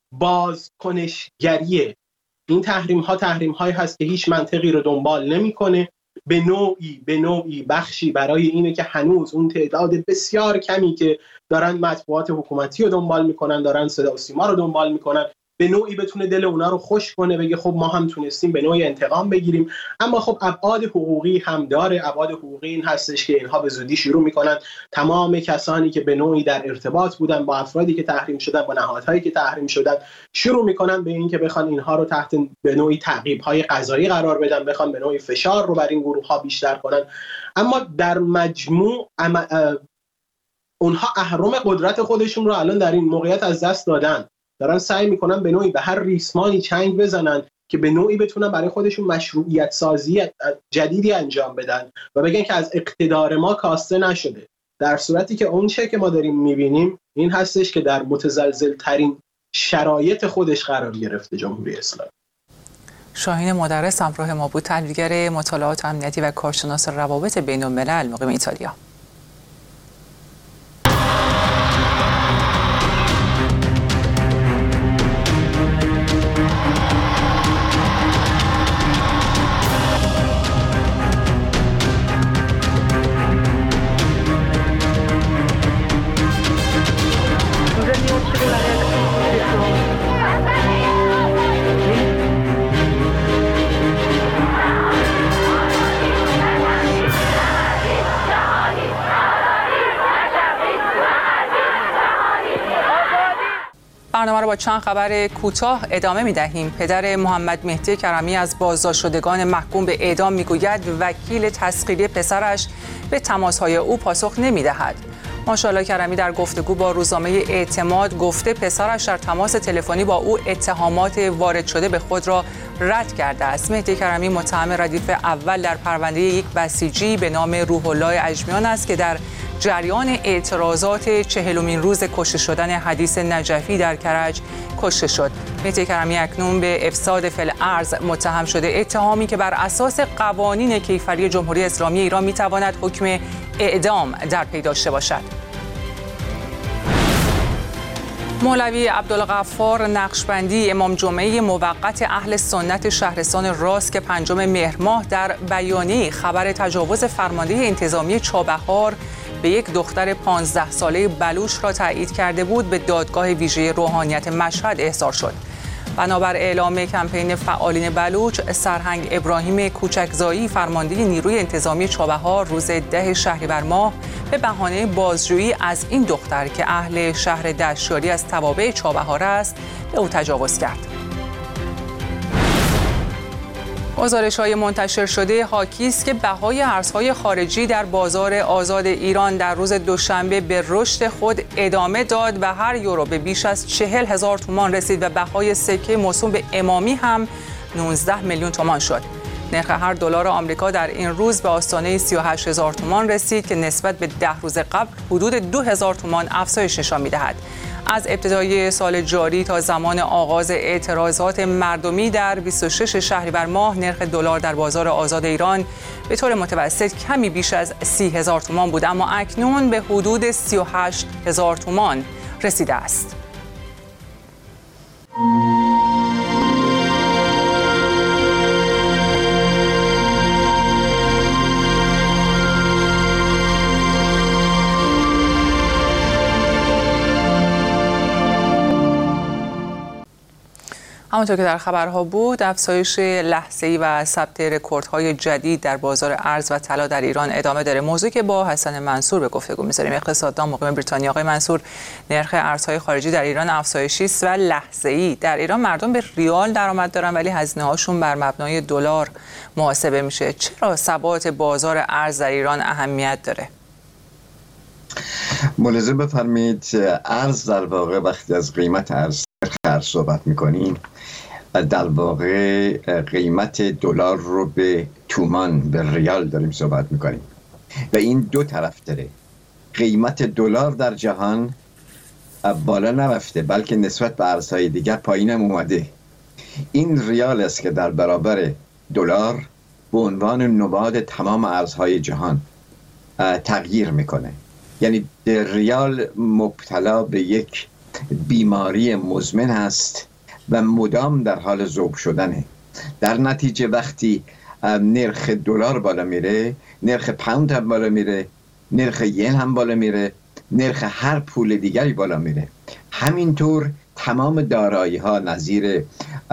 بازکنشگریه. این تحریم‌هایی هست که هیچ منطقی رو دنبال نمی‌کنه، به نوعی بخشی برای اینه که هنوز اون تعداد بسیار کمی که دارن مطبوعات حکومتی رو دنبال میکنن، دارن صدا و سیما رو دنبال میکنن، به نوعی بتونه دل اونا رو خوش کنه، بگه خب ما هم تونستیم به نوعی انتقام بگیریم. اما خب ابعاد حقوقی هم داره. ابعاد حقوقی این هستش که اینها به زودی شروع میکنن تمام کسانی که به نوعی در ارتباط بودن با افرادی که تحریم شدن، با نهادهایی که تحریم شدن، شروع میکنن به این که بخوان اینها رو تحت به نوعی تعقیب‌های قضایی قرار بدن، بخوان به نوعی فشار رو بر این گروه‌ها بیشتر کنن. اما در مجموع اونها اهرم قدرت خودشون رو الان در این موقعیت از دست دادن، دارن سعی میکنن به نوعی به هر ریسمانی چنگ بزنن که به نوعی بتونن برای خودشون مشروعیت سازی جدیدی انجام بدن و بگن که از اقتدار ما کاسته نشده. در صورتی که اون چه که ما داریم میبینیم این هستش که در متزلزل ترین شرایط خودش قرار گرفته جمهوری اسلامی. شاهین مدرس همراه ما بود، تحلیلگر مطالعات امنیتی و کارشناس روابط بین الملل مقیم ایتالیا. برنامه رو با چند خبر کوتاه ادامه می‌دهیم. پدر محمد مهدی کرمی از بازداشت شدگان محکوم به اعدام میگوید وکیل تسخیری پسرش به تماس‌های او پاسخ نمی‌دهد. ماشاءالله کرمی در گفتگو با روزنامه اعتماد گفته پسرش در تماس تلفنی با او اتهامات وارد شده به خود را رد کرده است. مهدی کرمی متهم ردیف اول در پرونده یک بسیجی به نام روح الله اجمیان است که در جریان اعتراضات 40مین روز کشته شدن حدیث نجفی در کرج کشته شد. مهدی کرمی اکنون به افساد فی الارض متهم شده، اتهامی که بر اساس قوانین کیفری جمهوری اسلامی ایران میتواند حکم اعدام در پی داشته باشد. مولوی عبدالغفار نقشبندی امام جمعه موقت اهل سنت شهرستان راست که 5 مهر ماه در بیانیه خبر تجاوز فرمانده انتظامی چابهار به یک دختر 15 ساله بلوچ را تایید کرده بود به دادگاه ویژه روحانیت مشهد احضار شد. بنابر اعلام کمپین فعالین بلوچ، سرهنگ ابراهیم کوچکزایی فرمانده نیروی انتظامی چابهار روز 10 شهریور ماه به بهانه بازجویی از این دختر که اهل شهر دشتیاری از توابع چابهار است به او تجاوز کرد. گزارش‌های منتشر شده حاکی است که بهای ارزهای خارجی در بازار آزاد ایران در روز دوشنبه به رشد خود ادامه داد و هر یورو به بیش از 40,000 تومان رسید و بهای سکه موسوم به امامی هم 19 میلیون تومان شد. نرخ هر دلار آمریکا در این روز به آستانه 38,000 تومان رسید که نسبت به 10 روز قبل حدود 2,000 تومان افزایش نشان می‌دهد. از ابتدای سال جاری تا زمان آغاز اعتراضات مردمی در 26 شهریور ماه نرخ دلار در بازار آزاد ایران به طور متوسط کمی بیش از 30,000 تومان بود، اما اکنون به حدود 38,000 تومان رسیده است. همونطور که در خبرها بود، افزایش لحظه‌ای و ثبت رکوردهای جدید در بازار ارز و طلا در ایران ادامه داره. موضوعی که با حسن منصور به گفتگو می‌ذاریم، اقتصاددان مقیم بریتانیا. آقای منصور، نرخ ارزهای خارجی در ایران افزایشی است و لحظه‌ای. در ایران مردم به ریال درآمد دارن ولی هزینه‌هاشون بر مبنای دلار محاسبه میشه. چرا ثبات بازار ارز در ایران اهمیت داره؟ ملاحظه بفرمایید، ارز در واقع وقتی از قیمت ارز صحبت می‌کنیم، در واقع قیمت دلار رو به تومان، به ریال داریم صحبت می‌کنیم و این دو طرف داره. قیمت دلار در جهان بالا نرفته بلکه نسبت به ارزهای دیگر پایینم اومده. این ریال است که در برابر دلار به عنوان نماد تمام ارزهای جهان تغییر میکنه. یعنی ریال مبتلا به یک بیماری مزمن هست و مدام در حال ذوب شدنه. در نتیجه وقتی نرخ دلار بالا میره، نرخ پوند هم بالا میره، نرخ ین هم بالا میره، نرخ هر پول دیگری بالا میره. همینطور تمام دارایی ها نظیر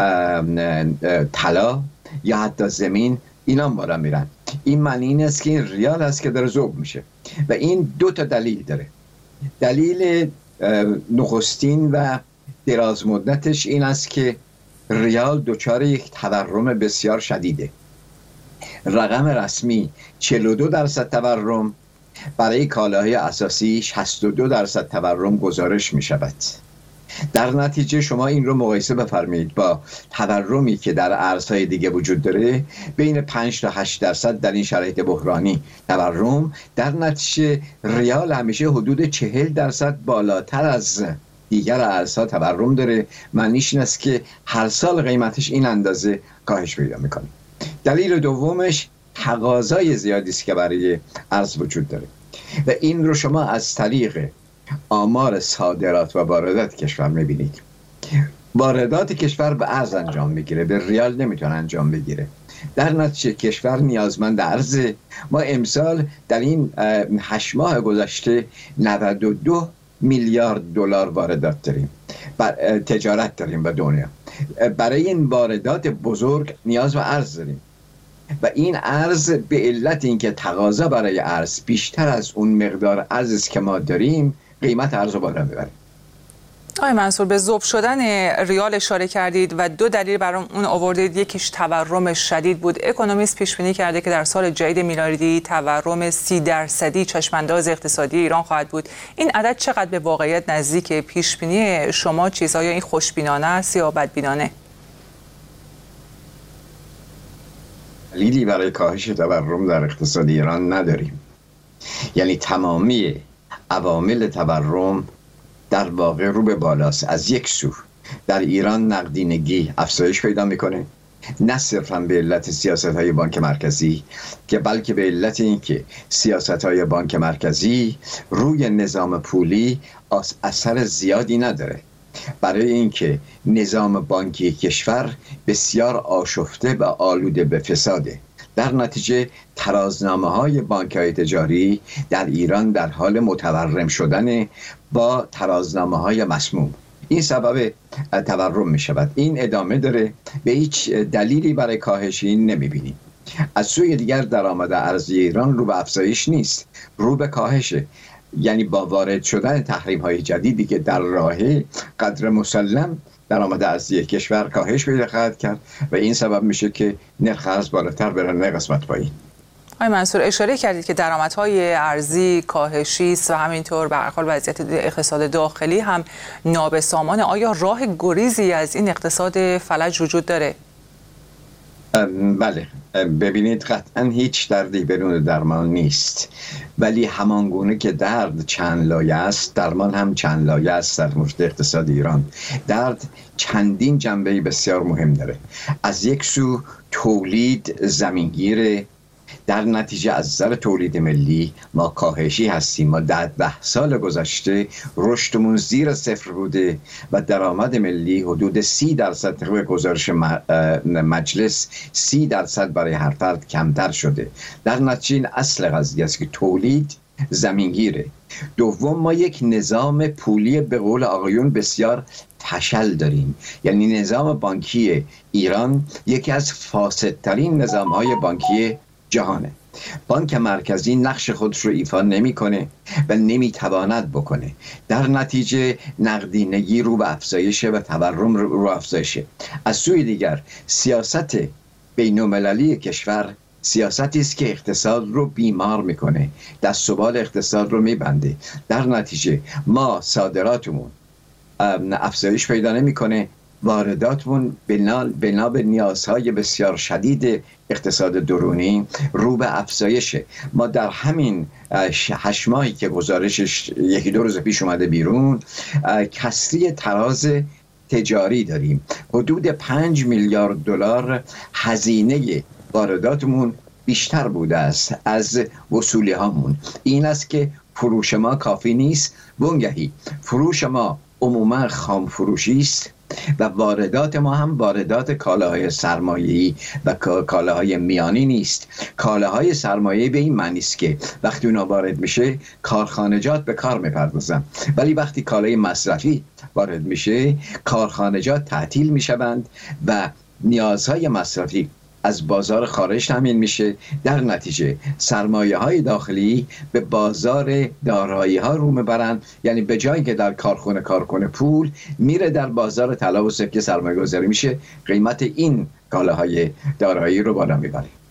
طلا یا حتی زمین اینا بالا میرن. این معنی این است که این ریال است که داره ذوب میشه و این دو تا دلیل داره. دلیل نخستین و دراز مدتش این است که ریال دچار یک تورم بسیار شدیده. رقم رسمی 42% تورم، برای کالاهای اساسی 62% تورم گزارش می شود. در نتیجه شما این رو مقایسه بفرمایید با تورمی که در ارزهای دیگه وجود داره، بین 5 تا 8% در این شرایط بحرانی تورم، در نتیجه ریال همیشه حدود 40% بالاتر از دیگر ارزها تورم داره. معنیش این است که هر سال قیمتش این اندازه کاهش پیدا میکنه. دلیل دومش تقاضای زیادی است که برای ارز وجود داره و این رو شما از طریق آمار صادرات و واردات کشور میبینید. واردات کشور به ارز انجام میگیره، به ریال نمیتونه انجام بگیره. در نتیجه کشور نیازمند ارزه. ما امسال در این 8 ماه گذشته 92 میلیارد دلار واردات داریم، تجارت داریم به دنیا. برای این واردات بزرگ نیاز به ارز داریم و این ارز به علت اینکه تقاضا برای ارز بیشتر از اون مقدار ارزی که ما داریم، قیمت ارز رو بالا میبره. آقای منصور، به ذوب شدن ریال اشاره کردید و 2 دلیل برای اون آوردید. یکیش تورم شدید بود. اکونومیست پیش بینی کرده که در سال جدید میلادی تورم 30% چشمانداز اقتصادی ایران خواهد بود. این عدد چقدر به واقعیت نزدیک؟ پیش بینی شما چیزهای این خوشبینانه است یا بدبینانه؟ دلیلی برای کاهش تورم در اقتصاد ایران نداریم. یعنی تمامی عوامل تورم در واقع رو به بالاست. از یک سو در ایران نقدینگی افزایش پیدا میکنه، نه صرفا به علت سیاست‌های بانک مرکزی، که بلکه به علت اینکه سیاست‌های بانک مرکزی روی نظام پولی اثر زیادی نداره، برای اینکه نظام بانکی کشور بسیار آشفته و آلوده به فساده. در نتیجه ترازنامه‌های بانک‌های تجاری در ایران در حال متورم شدن با ترازنامه‌های مسموم. این سبب تورم می شود. این ادامه داره، به هیچ دلیلی برای کاهش این نمی‌بینیم. از سوی دیگر درآمد ارزی ایران رو به افزایش نیست، رو به کاهشه. یعنی با وارد شدن تحریم‌های جدیدی که در راهه، قدر مسلم درآمد ارزی کشور کاهش پیدا خواهد کرد و این سبب میشه که نرخ ارز بالاتر بره، نه قسمت پایین. آقای منصور، اشاره کردید که درآمدهای ارزی کاهشی است و همینطور به هر حال وضعیت اقتصاد داخلی هم نابسامانه. آیا راه گریزی از این اقتصاد فلج وجود داره؟ بله، ببینید قطعا هیچ دردی بدون درمان نیست، ولی همانگونه که درد چند لایه است، درمان هم چند لایه است. در مورد اقتصاد ایران درد چندین جنبه بسیار مهم داره. از یک سو تولید زمینگیره، در نتیجه از نظر تولید ملی ما کاهشی هستیم. ما در 10 سال گذشته رشدمون زیر 0 بوده و درآمد ملی حدود 30% طبق گزارش مجلس 30% برای هر فرد کمتر شده. در نتیجه این اصل قضیه است که تولید زمینگیره. دوم، ما یک نظام پولی به قول آقایون بسیار فشل داریم. یعنی نظام بانکی ایران یکی از فاسدترین نظام‌های بانکی جهانه. بانک مرکزی نقش خودش رو ایفا نمی‌کنه و نمیتواند بکنه. در نتیجه نقدینگی رو به افزایشه و تورم رو افزایشه. از سوی دیگر سیاست بین‌المللی کشور سیاستی است که اقتصاد رو بیمار میکنه، دست و بال اقتصاد رو میبنده. در نتیجه ما صادراتمون افزایش پیدا نمیکنه، وارداتمون بنا به نیازهای بسیار شدید اقتصاد درونی رو به افزایشه. ما در همین 8 ماهی که گزارشش 1-2 روز پیش اومده بیرون، کسری تراز تجاری داریم. حدود 5 میلیارد دلار هزینه وارداتمون بیشتر بوده است از وصولی هامون. این است که فروش ما کافی نیست، بنگهی فروش ما عموما خام فروشی است و واردات ما هم واردات کالاهای سرمایه‌ای و کالاهای میانی نیست. کالاهای سرمایه‌ای به این معنی است که وقتی اونا وارد میشه کارخانجات به کار میپردازن، ولی وقتی کالای مصرفی وارد میشه کارخانجات تعطیل میشوند و نیازهای مصرفی از بازار خارج تامین میشه. در نتیجه سرمایه های داخلی به بازار دارایی ها رو میبرن، یعنی به جایی که در کارخونه پول میره در بازار طلا و سکه سرمایه گذاری میشه، قیمت این کالاهای دارایی رو بالا میبره.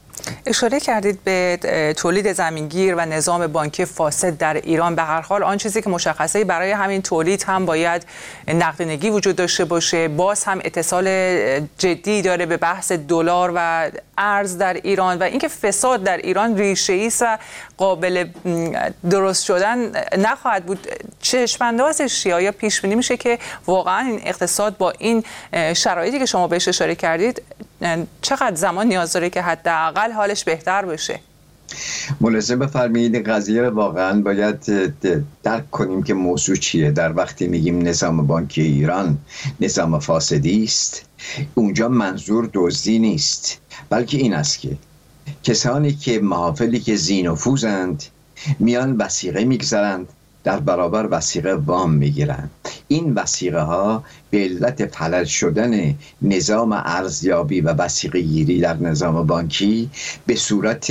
اشاره کردید به تولید زمینگیر و نظام بانکی فاسد در ایران. به هر حال آن چیزی که مشخصه برای همین تولید هم باید نقدینگی وجود داشته باشه، باز هم اتصال جدی داره به بحث دلار و ارز در ایران و اینکه فساد در ایران ریشه‌ای است و قابل درست شدن نخواهد بود. چشم‌اندازش چیه؟ آیا پیش بینی میشه که واقعا این اقتصاد با این شرایطی که شما بهش اشاره کردید چقدر زمان نیاز داره که حداقل حالش بهتر بشه؟ ملاحظه بفرمایید، قضیه رو واقعا باید درک کنیم که موضوع چیه. در وقتی میگیم نظام بانکی ایران نظام فاسدی است، اونجا منظور دزدی نیست، بلکه این است که کسانی که محافلی که ذی‌نفوذند میان وثیقه میگذارند، در برابر وثیقه وام میگیرند. این وثیقه ها به علت فلج شدن نظام ارزیابی و وثیقه گیری در نظام بانکی به صورت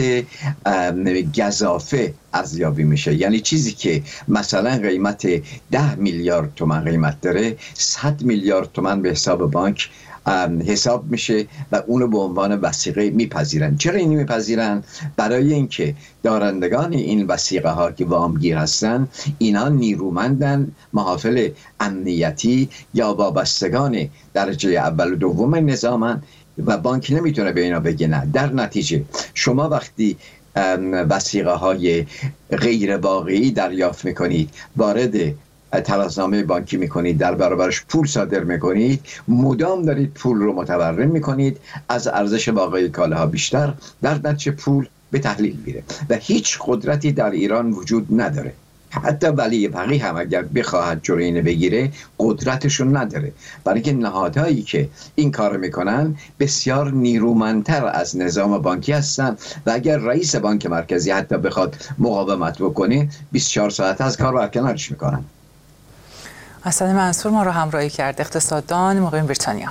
گزافه ارزیابی میشه. یعنی چیزی که مثلا قیمت 10 میلیارد تومان قیمت داره، 100 میلیارد تومان به حساب بانک حساب میشه و اونو به عنوان وثیقه میپذیرن. چرا اینو میپذیرن؟ برای اینکه دارندگان این وثیقه ها که وامگیر هستن، اینا نیرومندن، محافل امنیتی یا وابستگان درجه اول و دوم نظامن و بانک نمیتونه به اینا بگه نه. در نتیجه شما وقتی وثیقه های غیر واقعی دریافت میکنید، وارد ترازنامه بانکی میکنید، در برابرش پول صادر میکنید، مدام دارید پول رو متورم میکنید، از ارزش واقعی کالاها بیشتر، در نتیجه پول به تحلیل میره و هیچ قدرتی در ایران وجود نداره. حتی ولی فقیه هم اگر بخواهد جلوی اینو بگیره قدرتشون نداره، برای که نهادهایی که این کار میکنن بسیار نیرومندتر از نظام بانکی هستن و اگر رئیس بانک مرکزی حتی بخواد مقاومت بکنه 24 ساعت از کار برکنارش میکنن. حسن منصور ما رو همراهی کرد، اقتصاددان مقیم بریتانیا.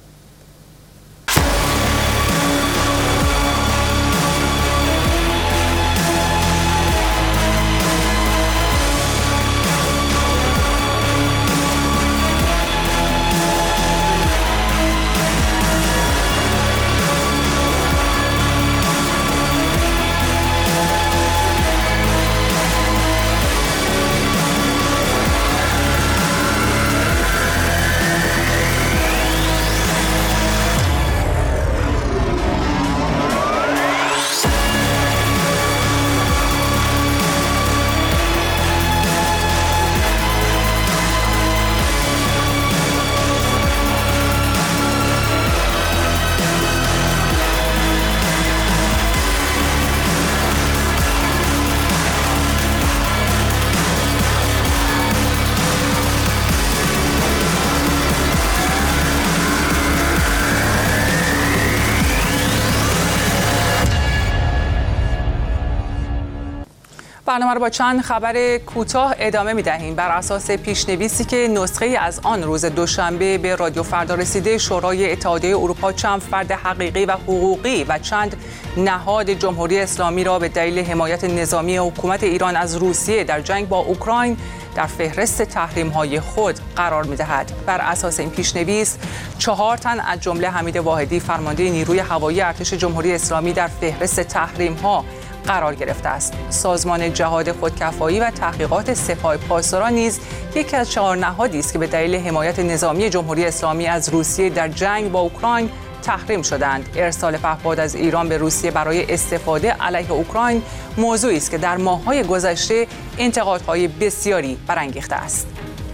برنامه رو با چند خبر کوتاه ادامه می‌دهیم. بر اساس پیشنویسی که نسخه از آن روز دوشنبه به رادیو فردا رسیده، شورای اتحادیه اروپا چند فرد حقیقی و حقوقی و چند نهاد جمهوری اسلامی را به دلیل حمایت نظامی حکومت ایران از روسیه در جنگ با اوکراین در فهرست تحریم‌های خود قرار می‌دهد. بر اساس این پیشنویس 4 تن از جمله حمید واحدی فرمانده نیروی هوایی ارتش جمهوری اسلامی در فهرست تحریم‌ها قرار گرفته است. سازمان جهاد خودکفایی و تحقیقات سپاه پاسداران نیز یکی از 4 نهادی است که به دلیل حمایت نظامی جمهوری اسلامی از روسیه در جنگ با اوکراین تحریم شدند. ارسال پهپاد از ایران به روسیه برای استفاده علیه اوکراین موضوعی است که در ماه‌های گذشته انتقادهای بسیاری برانگیخته است.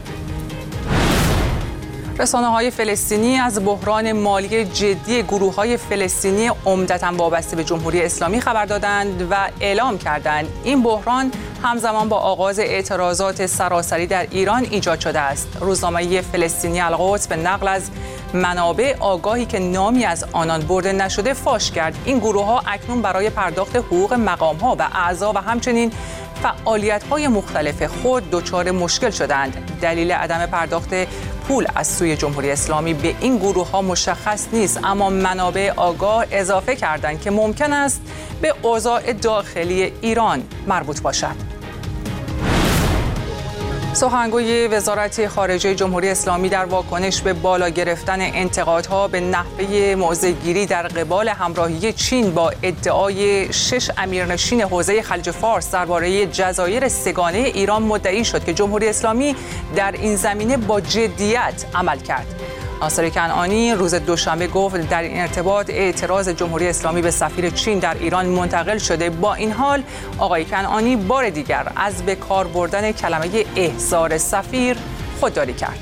رسانه‌های فلسطینی از بحران مالی جدی گروه‌های فلسطینی عمدتاً وابسته به جمهوری اسلامی خبر دادند و اعلام کردند این بحران همزمان با آغاز اعتراضات سراسری در ایران ایجاد شده است. روزنامه فلسطینی القدس به نقل از منابع آگاهی که نامی از آنان برده نشده فاش کرد این گروه‌ها اکنون برای پرداخت حقوق مقام‌ها و اعضا و همچنین فعالیت‌های مختلف خود دچار مشکل شدند. دلیل عدم پرداخت پول از سوی جمهوری اسلامی به این گروه‌ها مشخص نیست، اما منابع آگاه اضافه کردند که ممکن است به اوضاع داخلی ایران مربوط باشد. سخنگوی وزارت خارجه جمهوری اسلامی در واکنش به بالا گرفتن انتقادها به نحوه موضع‌گیری در قبال همراهی چین با ادعای 6 امیرنشین حوزه خلیج فارس درباره جزایر سه‌گانه ایران مدعی شد که جمهوری اسلامی در این زمینه با جدیت عمل کرد. ناصر کنعانی روز دوشنبه گفت در این ارتباط اعتراض جمهوری اسلامی به سفیر چین در ایران منتقل شده. با این حال آقای کنعانی بار دیگر از به کار بردن کلمه احضار سفیر خودداری کرد.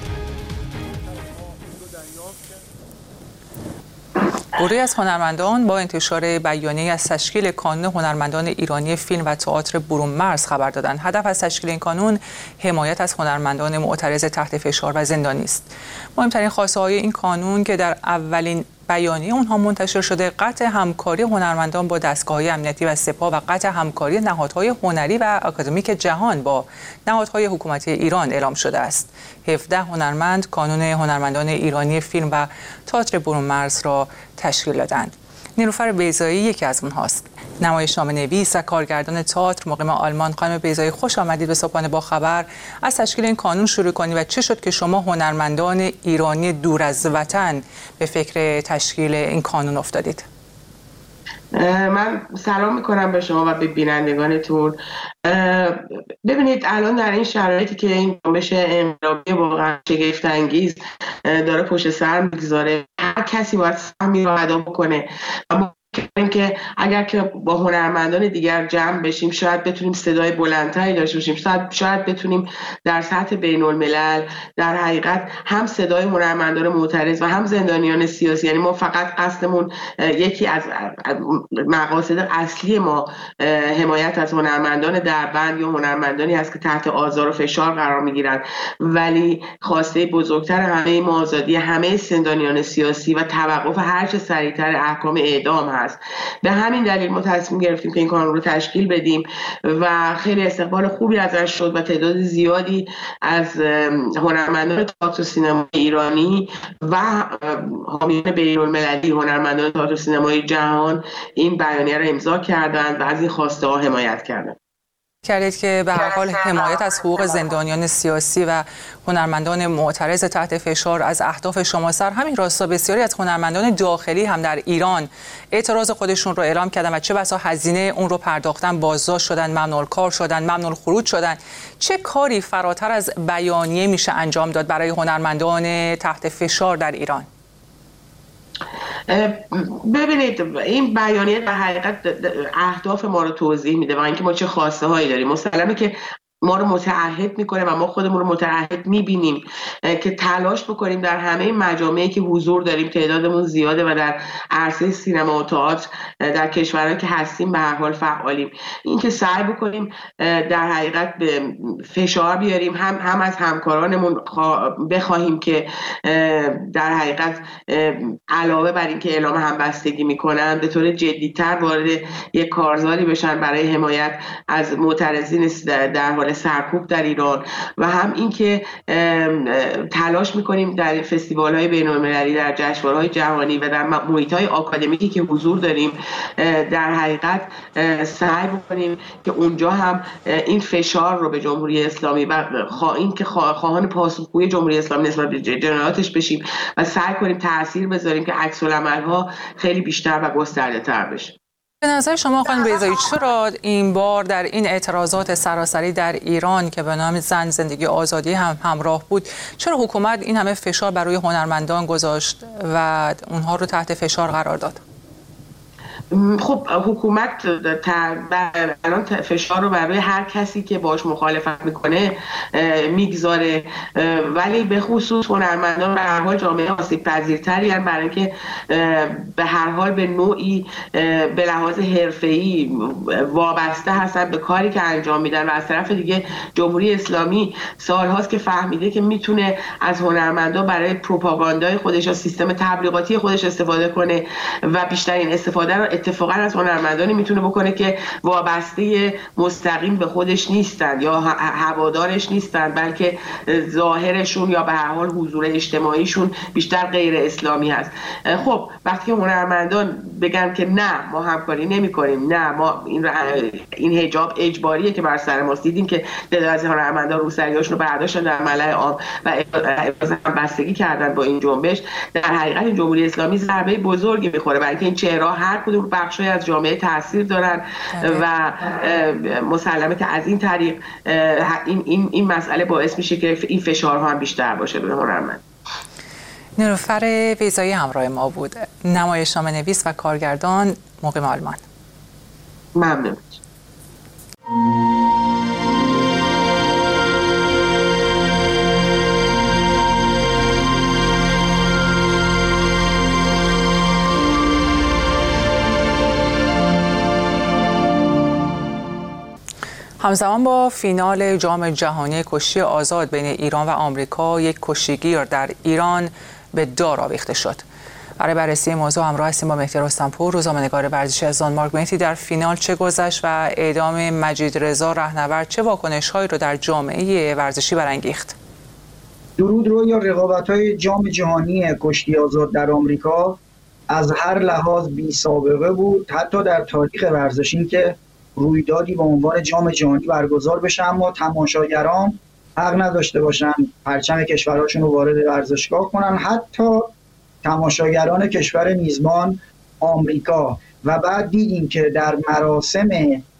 گروهی از هنرمندان با انتشار بیانیه‌ای از تشکیل کانون هنرمندان ایرانی فیلم و تئاتر برون مرز خبر دادند. هدف از تشکیل این کانون حمایت از هنرمندان معترض تحت فشار و زندانی است. مهمترین خواسته‌های این کانون که در اولین بیانیه اونها منتشر شده، قطع همکاری هنرمندان با دستگاه‌های امنیتی و سپاه و قطع همکاری نهادهای هنری و آکادمیک جهان با نهادهای حکومتی ایران اعلام شده است. 17 هنرمند کانون هنرمندان ایرانی فیلم و تئاتر برون مرز را تشکیل دادند. نیلوفر بیضایی یکی از اونهاست. نمایشنامه‌نویس و کارگردان تئاتر مقیم آلمان. خانم بیضایی، خوش آمدید به صبحانه با خبر. از تشکیل این کانون شروع کنید و چه شد که شما هنرمندان ایرانی دور از وطن به فکر تشکیل این کانون افتادید؟ من سلام میکنم به شما و به بینندگانتون. ببینید الان در این شرایطی که این جنبش انقلابی واقعا شگفت انگیز داره پشت سر میگذاره، هر کسی باید سهمی رو ادا بکنه و که اگر که با هنرمندان دیگر جمع بشیم شاید بتونیم صدای بلندتری داشته باشیم، شاید بتونیم در سطح بین الملل در حقیقت هم صدای هنرمندان معترض و هم زندانیان سیاسی، یعنی ما فقط قصدمون یکی از مقاصد اصلی ما حمایت از هنرمندان دربند یا هنرمندانی هست که تحت آزار و فشار قرار میگیرند، ولی خواسته بزرگتر همه ما آزادی همه زندانیان سیاسی و توقف هر چه سریعتر احکام اعدام هست. به همین دلیل ما تصمیم گرفتیم که این کانون رو تشکیل بدیم و خیلی استقبال خوبی ازش شد و تعداد زیادی از هنرمندان تئاتر و سینما ایرانی و حامیان بین‌المللی هنرمندان تئاتر و سینمای جهان این بیانیه را امضا کردند و از این خواسته ها حمایت کردند. کردید که به هر حال حمایت از حقوق زندانیان سیاسی و هنرمندان معترض تحت فشار از اهداف شما سر همین راستا بسیاری از هنرمندان داخلی هم در ایران اعتراض خودشون رو اعلام کردن و چه بسا هزینه اون رو پرداختن بازداشت شدن، ممنوع الکار شدن، ممنوع الخروج شدن. چه کاری فراتر از بیانیه میشه انجام داد برای هنرمندان تحت فشار در ایران؟ ببینید این بیانیه در حقیقت اهداف ما رو توضیح میده و اینکه ما چه خواسته هایی داریم. مسلمه که ما رو متعهد میکنه و ما خودمون رو متعهد میبینیم که تلاش بکنیم در همه مجامعی که حضور داریم، تعدادمون زیاده و در عرصه سینما و تئاتر در کشورهایی که هستیم به هر حال فعالیم، این که سعی بکنیم در حقیقت به فشار بیاریم هم از همکارانمون بخواهیم که در حقیقت علاوه بر اینکه اعلام همبستگی میکنن به طور جدی‌تر وارد یک کارزاری بشن برای حمایت از معترضین در حال سرکوب در ایران و هم اینکه تلاش میکنیم در فستیوال‌های بین‌المللی، در جشنواره‌های جهانی و در محیط‌های آکادمیکی که حضور داریم در حقیقت سعی بکنیم که اونجا هم این فشار رو به جمهوری اسلامی و اینکه خواهان پاسخگوی جمهوری اسلامی نسبت به جنایاتش بشیم و سعی کنیم تأثیر بذاریم که عکس‌العمل‌ها خیلی بیشتر و گسترده‌تر بشه. به نظر شما خانم بیضایی چرا این بار در این اعتراضات سراسری در ایران که به نام زن زندگی آزادی هم همراه بود، چرا حکومت این همه فشار بر روی هنرمندان گذاشت و اونها رو تحت فشار قرار داد؟ خب حکومت الان فشار رو برای هر کسی که باش مخالفت میکنه میگذاره، ولی به خصوص هنرمندان به هر حال جامعه آسیب پذیرتری هستند برای اینکه به هر حال به نوعی به لحاظ حرفه‌ای وابسته هستن به کاری که انجام میدن و از طرف دیگه جمهوری اسلامی سالهاست که فهمیده که میتونه از هنرمندان برای پروپاگاندای خودش یا سیستم تبلیغاتی خودش استفاده کنه و بیشترین استفاده رو اتفاقا از هنرمندانی میتونه بکنه که وابسته مستقیم به خودش نیستن یا هوادارش نیستن، بلکه ظاهرشون یا به هر حال حضور اجتماعیشون بیشتر غیر اسلامی هست. خب وقتی هنرمندان بگن که نه ما همکاری نمی‌کنیم، نه ما این حجاب اجباریه که بر سر ماست، دیدیم که تعداد از هنرمندان روسریاشون رو برداشتن در ملأ عام و ابراز همبستگی کردن با این جنبش، در حقیقت جمهوری اسلامی ضربه بزرگی میخوره، برای اینکه این چهره‌ها هر کدوم بخشی از جامعه تاثیر دارن و مسلمه که از این طریق این مسئله باعث میشه که این فشارها هم بیشتر باشه به هنرمند. نیلوفر ویزایی همراه ما بود، نمایشنامه‌نویس و کارگردان مقیم آلمان. ممنون. همزمان با فینال جام جهانی کشتی آزاد بین ایران و آمریکا، یک کشتیگیر در ایران به دار آویخته شد. برای بررسی موضوع همراه هستیم با مهدی رستمپور، روزنامه‌نگار ورزشی از دانمارک. مهدی، در فینال چه گذشت و اعدام مجید رضا رهنورد چه واکنش‌هایی رو در جامعه ورزشی برانگیخت؟ درود رو یا رقابت‌های جام جهانی کشتی آزاد در آمریکا از هر لحاظ بی سابقه بود، حتی در تاریخ ورزشی که رویدادی با عنوان جام جهانی برگزار بشه اما تماشاگران حق نداشته باشن پرچم کشورهاشون رو وارد ورزشگاه کنن، حتی تماشاگران کشور میزبان آمریکا. و بعد دیدیم که در مراسم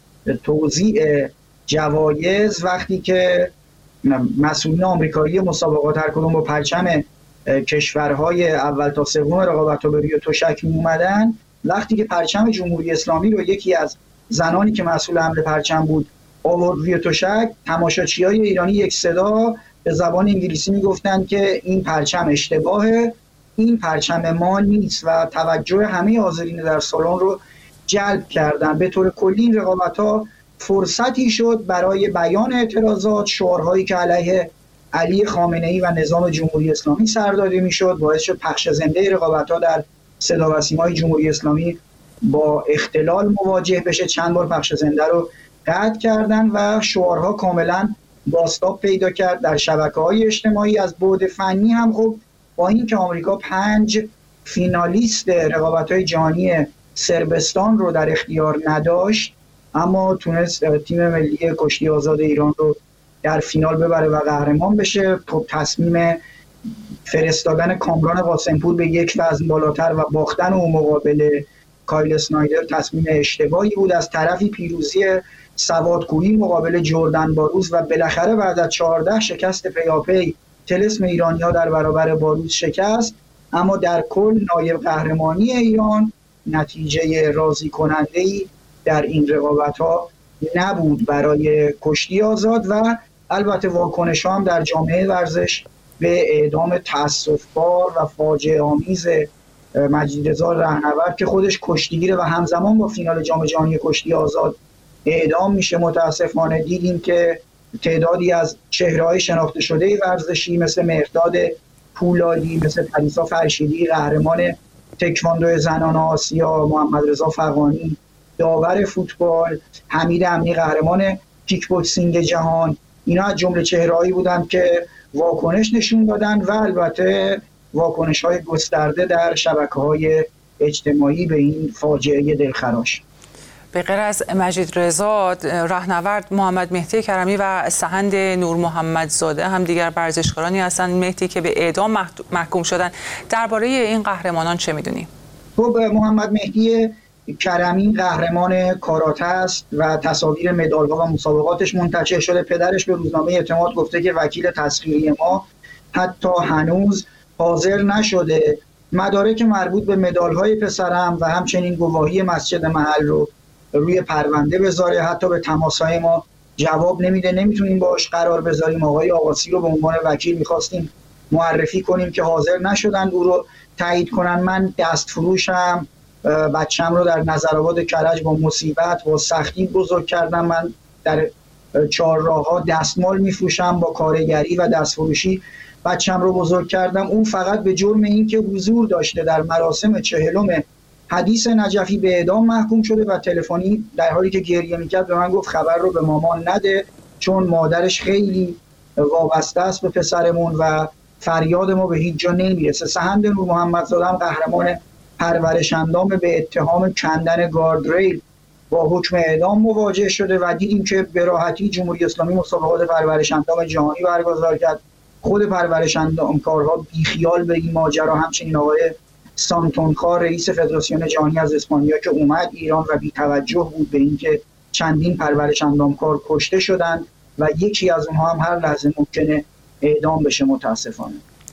توزیع جوایز وقتی که مسئولین آمریکایی مسابقات هر کدوم با پرچم کشورهای اول تا سوم رقابت رو به روی تشک می اومدن، وقتی که پرچم جمهوری اسلامی رو یکی از زنانی که مسئول حمل پرچم بود آورد روی تشک، تماشاچیای ایرانی یک صدا به زبان انگلیسی میگفتند که این پرچم اشتباهه، این پرچم ما نیست و توجه همه حاضرین در سالن رو جلب کردن. به طور کلی این رقابت‌ها فرصتی شد برای بیان اعتراضات، شعارهایی که علیه علی خامنه‌ای و نظام جمهوری اسلامی سر داده میشد، باعث شد پخش زنده رقابت‌ها در صدا و سیمای جمهوری اسلامی با اختلال مواجه بشه. چند بار پخش زنده رو قطع کردن و شعارها کاملا بازتاب پیدا کرد در شبکه‌های اجتماعی. از بعد فنی هم خب با اینکه آمریکا 5 فینالیست رقابت‌های جهانی صربستان رو در اختیار نداشت، اما تونست تیم ملی کشتی آزاد ایران رو در فینال ببره و قهرمان بشه. خب تصمیم فرستادن کامران قاسمپور به یک وزن بالاتر و باختن او مقابل کایل اسنایدر تصمیم اشتباهی بود. از طرفی پیروزی سوادکویی مقابل جردن باروز و بالاخره بعد از 14 شکست پیاپی طلسم ایرانی‌ها در برابر باروز شکست، اما در کل نایب قهرمانی ایران نتیجه راضی کننده‌ای در این رقابت‌ها نبود برای کشتی آزاد. و البته واکنش‌ها هم در جامعه ورزش به اعدام تأسف‌بار و فاجعه آمیز مجید رضا رهنورد که خودش کشتیگیره و همزمان با فینال جام جهانی کشتی آزاد اعدام میشه. متاسفانه دیدیم که تعدادی از چهره‌های شناخته شده ورزشی مثل مهرداد پولادی، مثل پریسا فرشیدی قهرمان تکواندو زنان آسیا، محمد رضا فغانی داور فوتبال، حمید امینی قهرمان کیک بوکسینگ جهان، اینا از جمله چهره‌هایی بودند که واکنش نشون دادن و البته واکنش‌های گسترده در شبکه‌های اجتماعی به این فاجعه دلخراش. به غیر از مجید رضا رهنورد، محمد مهدی کرمی و سهند نور محمدزاده هم دیگر ورزشکارانی هستند مهدی که به اعدام محکوم شدن. درباره این قهرمانان چه می‌دونی؟ خب محمد مهدی کرمی قهرمان کاراته است و تصاویر مدال‌ها و مسابقاتش منتشر شده. پدرش به روزنامه اعتماد گفته که وکیل تسخیری ما حتی هنوز حاضر نشده مدارک مربوط به مدال‌های پسرم و همچنین گواهی مسجد محل رو روی پرونده بذاره. حتی به تماس‌های ما جواب نمیده، نمیتونیم باش قرار بذاریم. آقای آقاسی رو به عنوان وکیل می‌خواستیم معرفی کنیم که حاضر نشدن او رو تایید کنن. من دستفروشم، بچه‌م رو در نظرآباد کرج با مصیبت با سختی بزرگ کردم. من در چهارراه‌ها دستمال میفروشم، با کارگری و دستفروشی بچه‌م رو بزرگ کردم. اون فقط به جرم این که حضور داشته در مراسم 40 حدیث نجفی به اعدام محکوم شده و تلفنی در حالی که گریه میکرد به من گفت خبر رو به مامان نده چون مادرش خیلی وابسته است به پسرمون و فریاد ما به هیچ جا نمیرسه. سهند نور محمدزاده هم قهرمان پرورش اندام به اتهام کندن گاردریل با حکم اعدام مواجه شده و دیدیم که به راحتی جمهوری اسلامی مسابقات پرورش اندام جهانی برگزار کرد. خود پرورش اندامکارها بیخیال به این ماجرا، همچنین آقای سانتونخا رئیس فدراسیون جهانی از اسپانیا که اومد ایران و بی‌توجه بود به اینکه چندین پرورش اندامکار کشته شدند و یکی از اونها هم هر لحظه ممکنه اعدام بشه متاسفانه.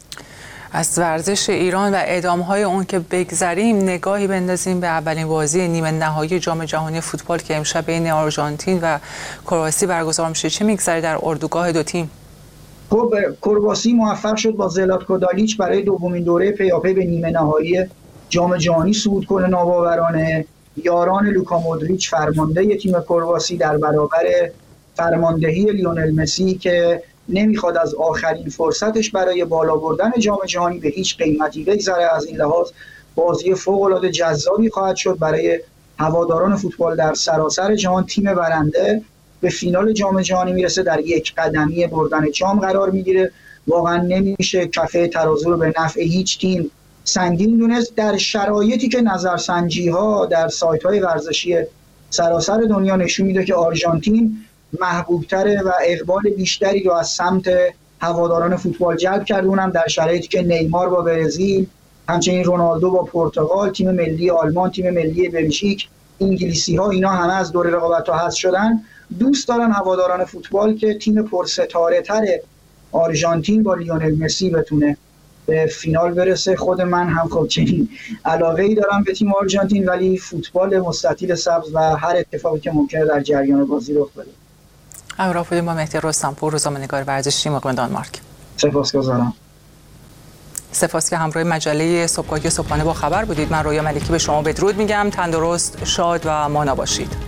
از ورزش ایران و اعدام‌های اون که بگذریم، نگاهی بندازیم به اولین بازی نیمه نهایی جام جهانی فوتبال که امشب بین آرژانتین و کرواسی برگزار میشه. چه میگذره در اردوگاه دو تیم؟ خب کرواسی موفق شد با زلاتکو دالیچ برای دومین دوره پیاپی به نیمه نهایی جام جهانی صعود کنه ناباورانه. یاران لوکا مودریچ فرمانده تیم کرواسی در برابر فرماندهی لیونل مسی که نمیخواد از آخرین فرصتش برای بالا بردن جام جهانی به هیچ قیمتی بگذره. از این لحاظ بازی فوق‌العاده جذابی خواهد شد برای هواداران فوتبال در سراسر جهان. تیم برنده به فینال جام جهانی میرسه، در یک قدمی بردن جام قرار میگیره. واقعا نمیشه کفه ترازو رو به نفع هیچ تیم سنگین دونست در شرایطی که نظرسنجی ها در سایت های ورزشی سراسر دنیا نشون میده که آرژانتین محبوبتره و اقبال بیشتری رو از سمت هواداران فوتبال جلب کرده، اونم در شرایطی که نیمار با برزیل، همچنین رونالدو با پرتغال، تیم ملی آلمان، تیم ملی بلژیک، انگلیسی ها اینا همه از دور رقابت ها حذف شدن. دوست دارن هواداران فوتبال که تیم پرستاره تر آرژانتین با لیونل مسی بتونه به فینال برسه. خود من هم خب چنین علاقه‌ای دارم به تیم آرژانتین، ولی فوتبال مستطیل سبز و هر اتفاقی که ممکنه در جریان بازی رخ بده. همراه بودیم با مهدی رستمپور، روزنامه‌نگار ورزشی مقیم دانمارک. سپاسگزارم. سپاس که همراه مجله صبحگاهی صبحانه با خبر بودید. من رویا ملکی به شما بدرود میگم. تندرست، شاد و مانا باشید.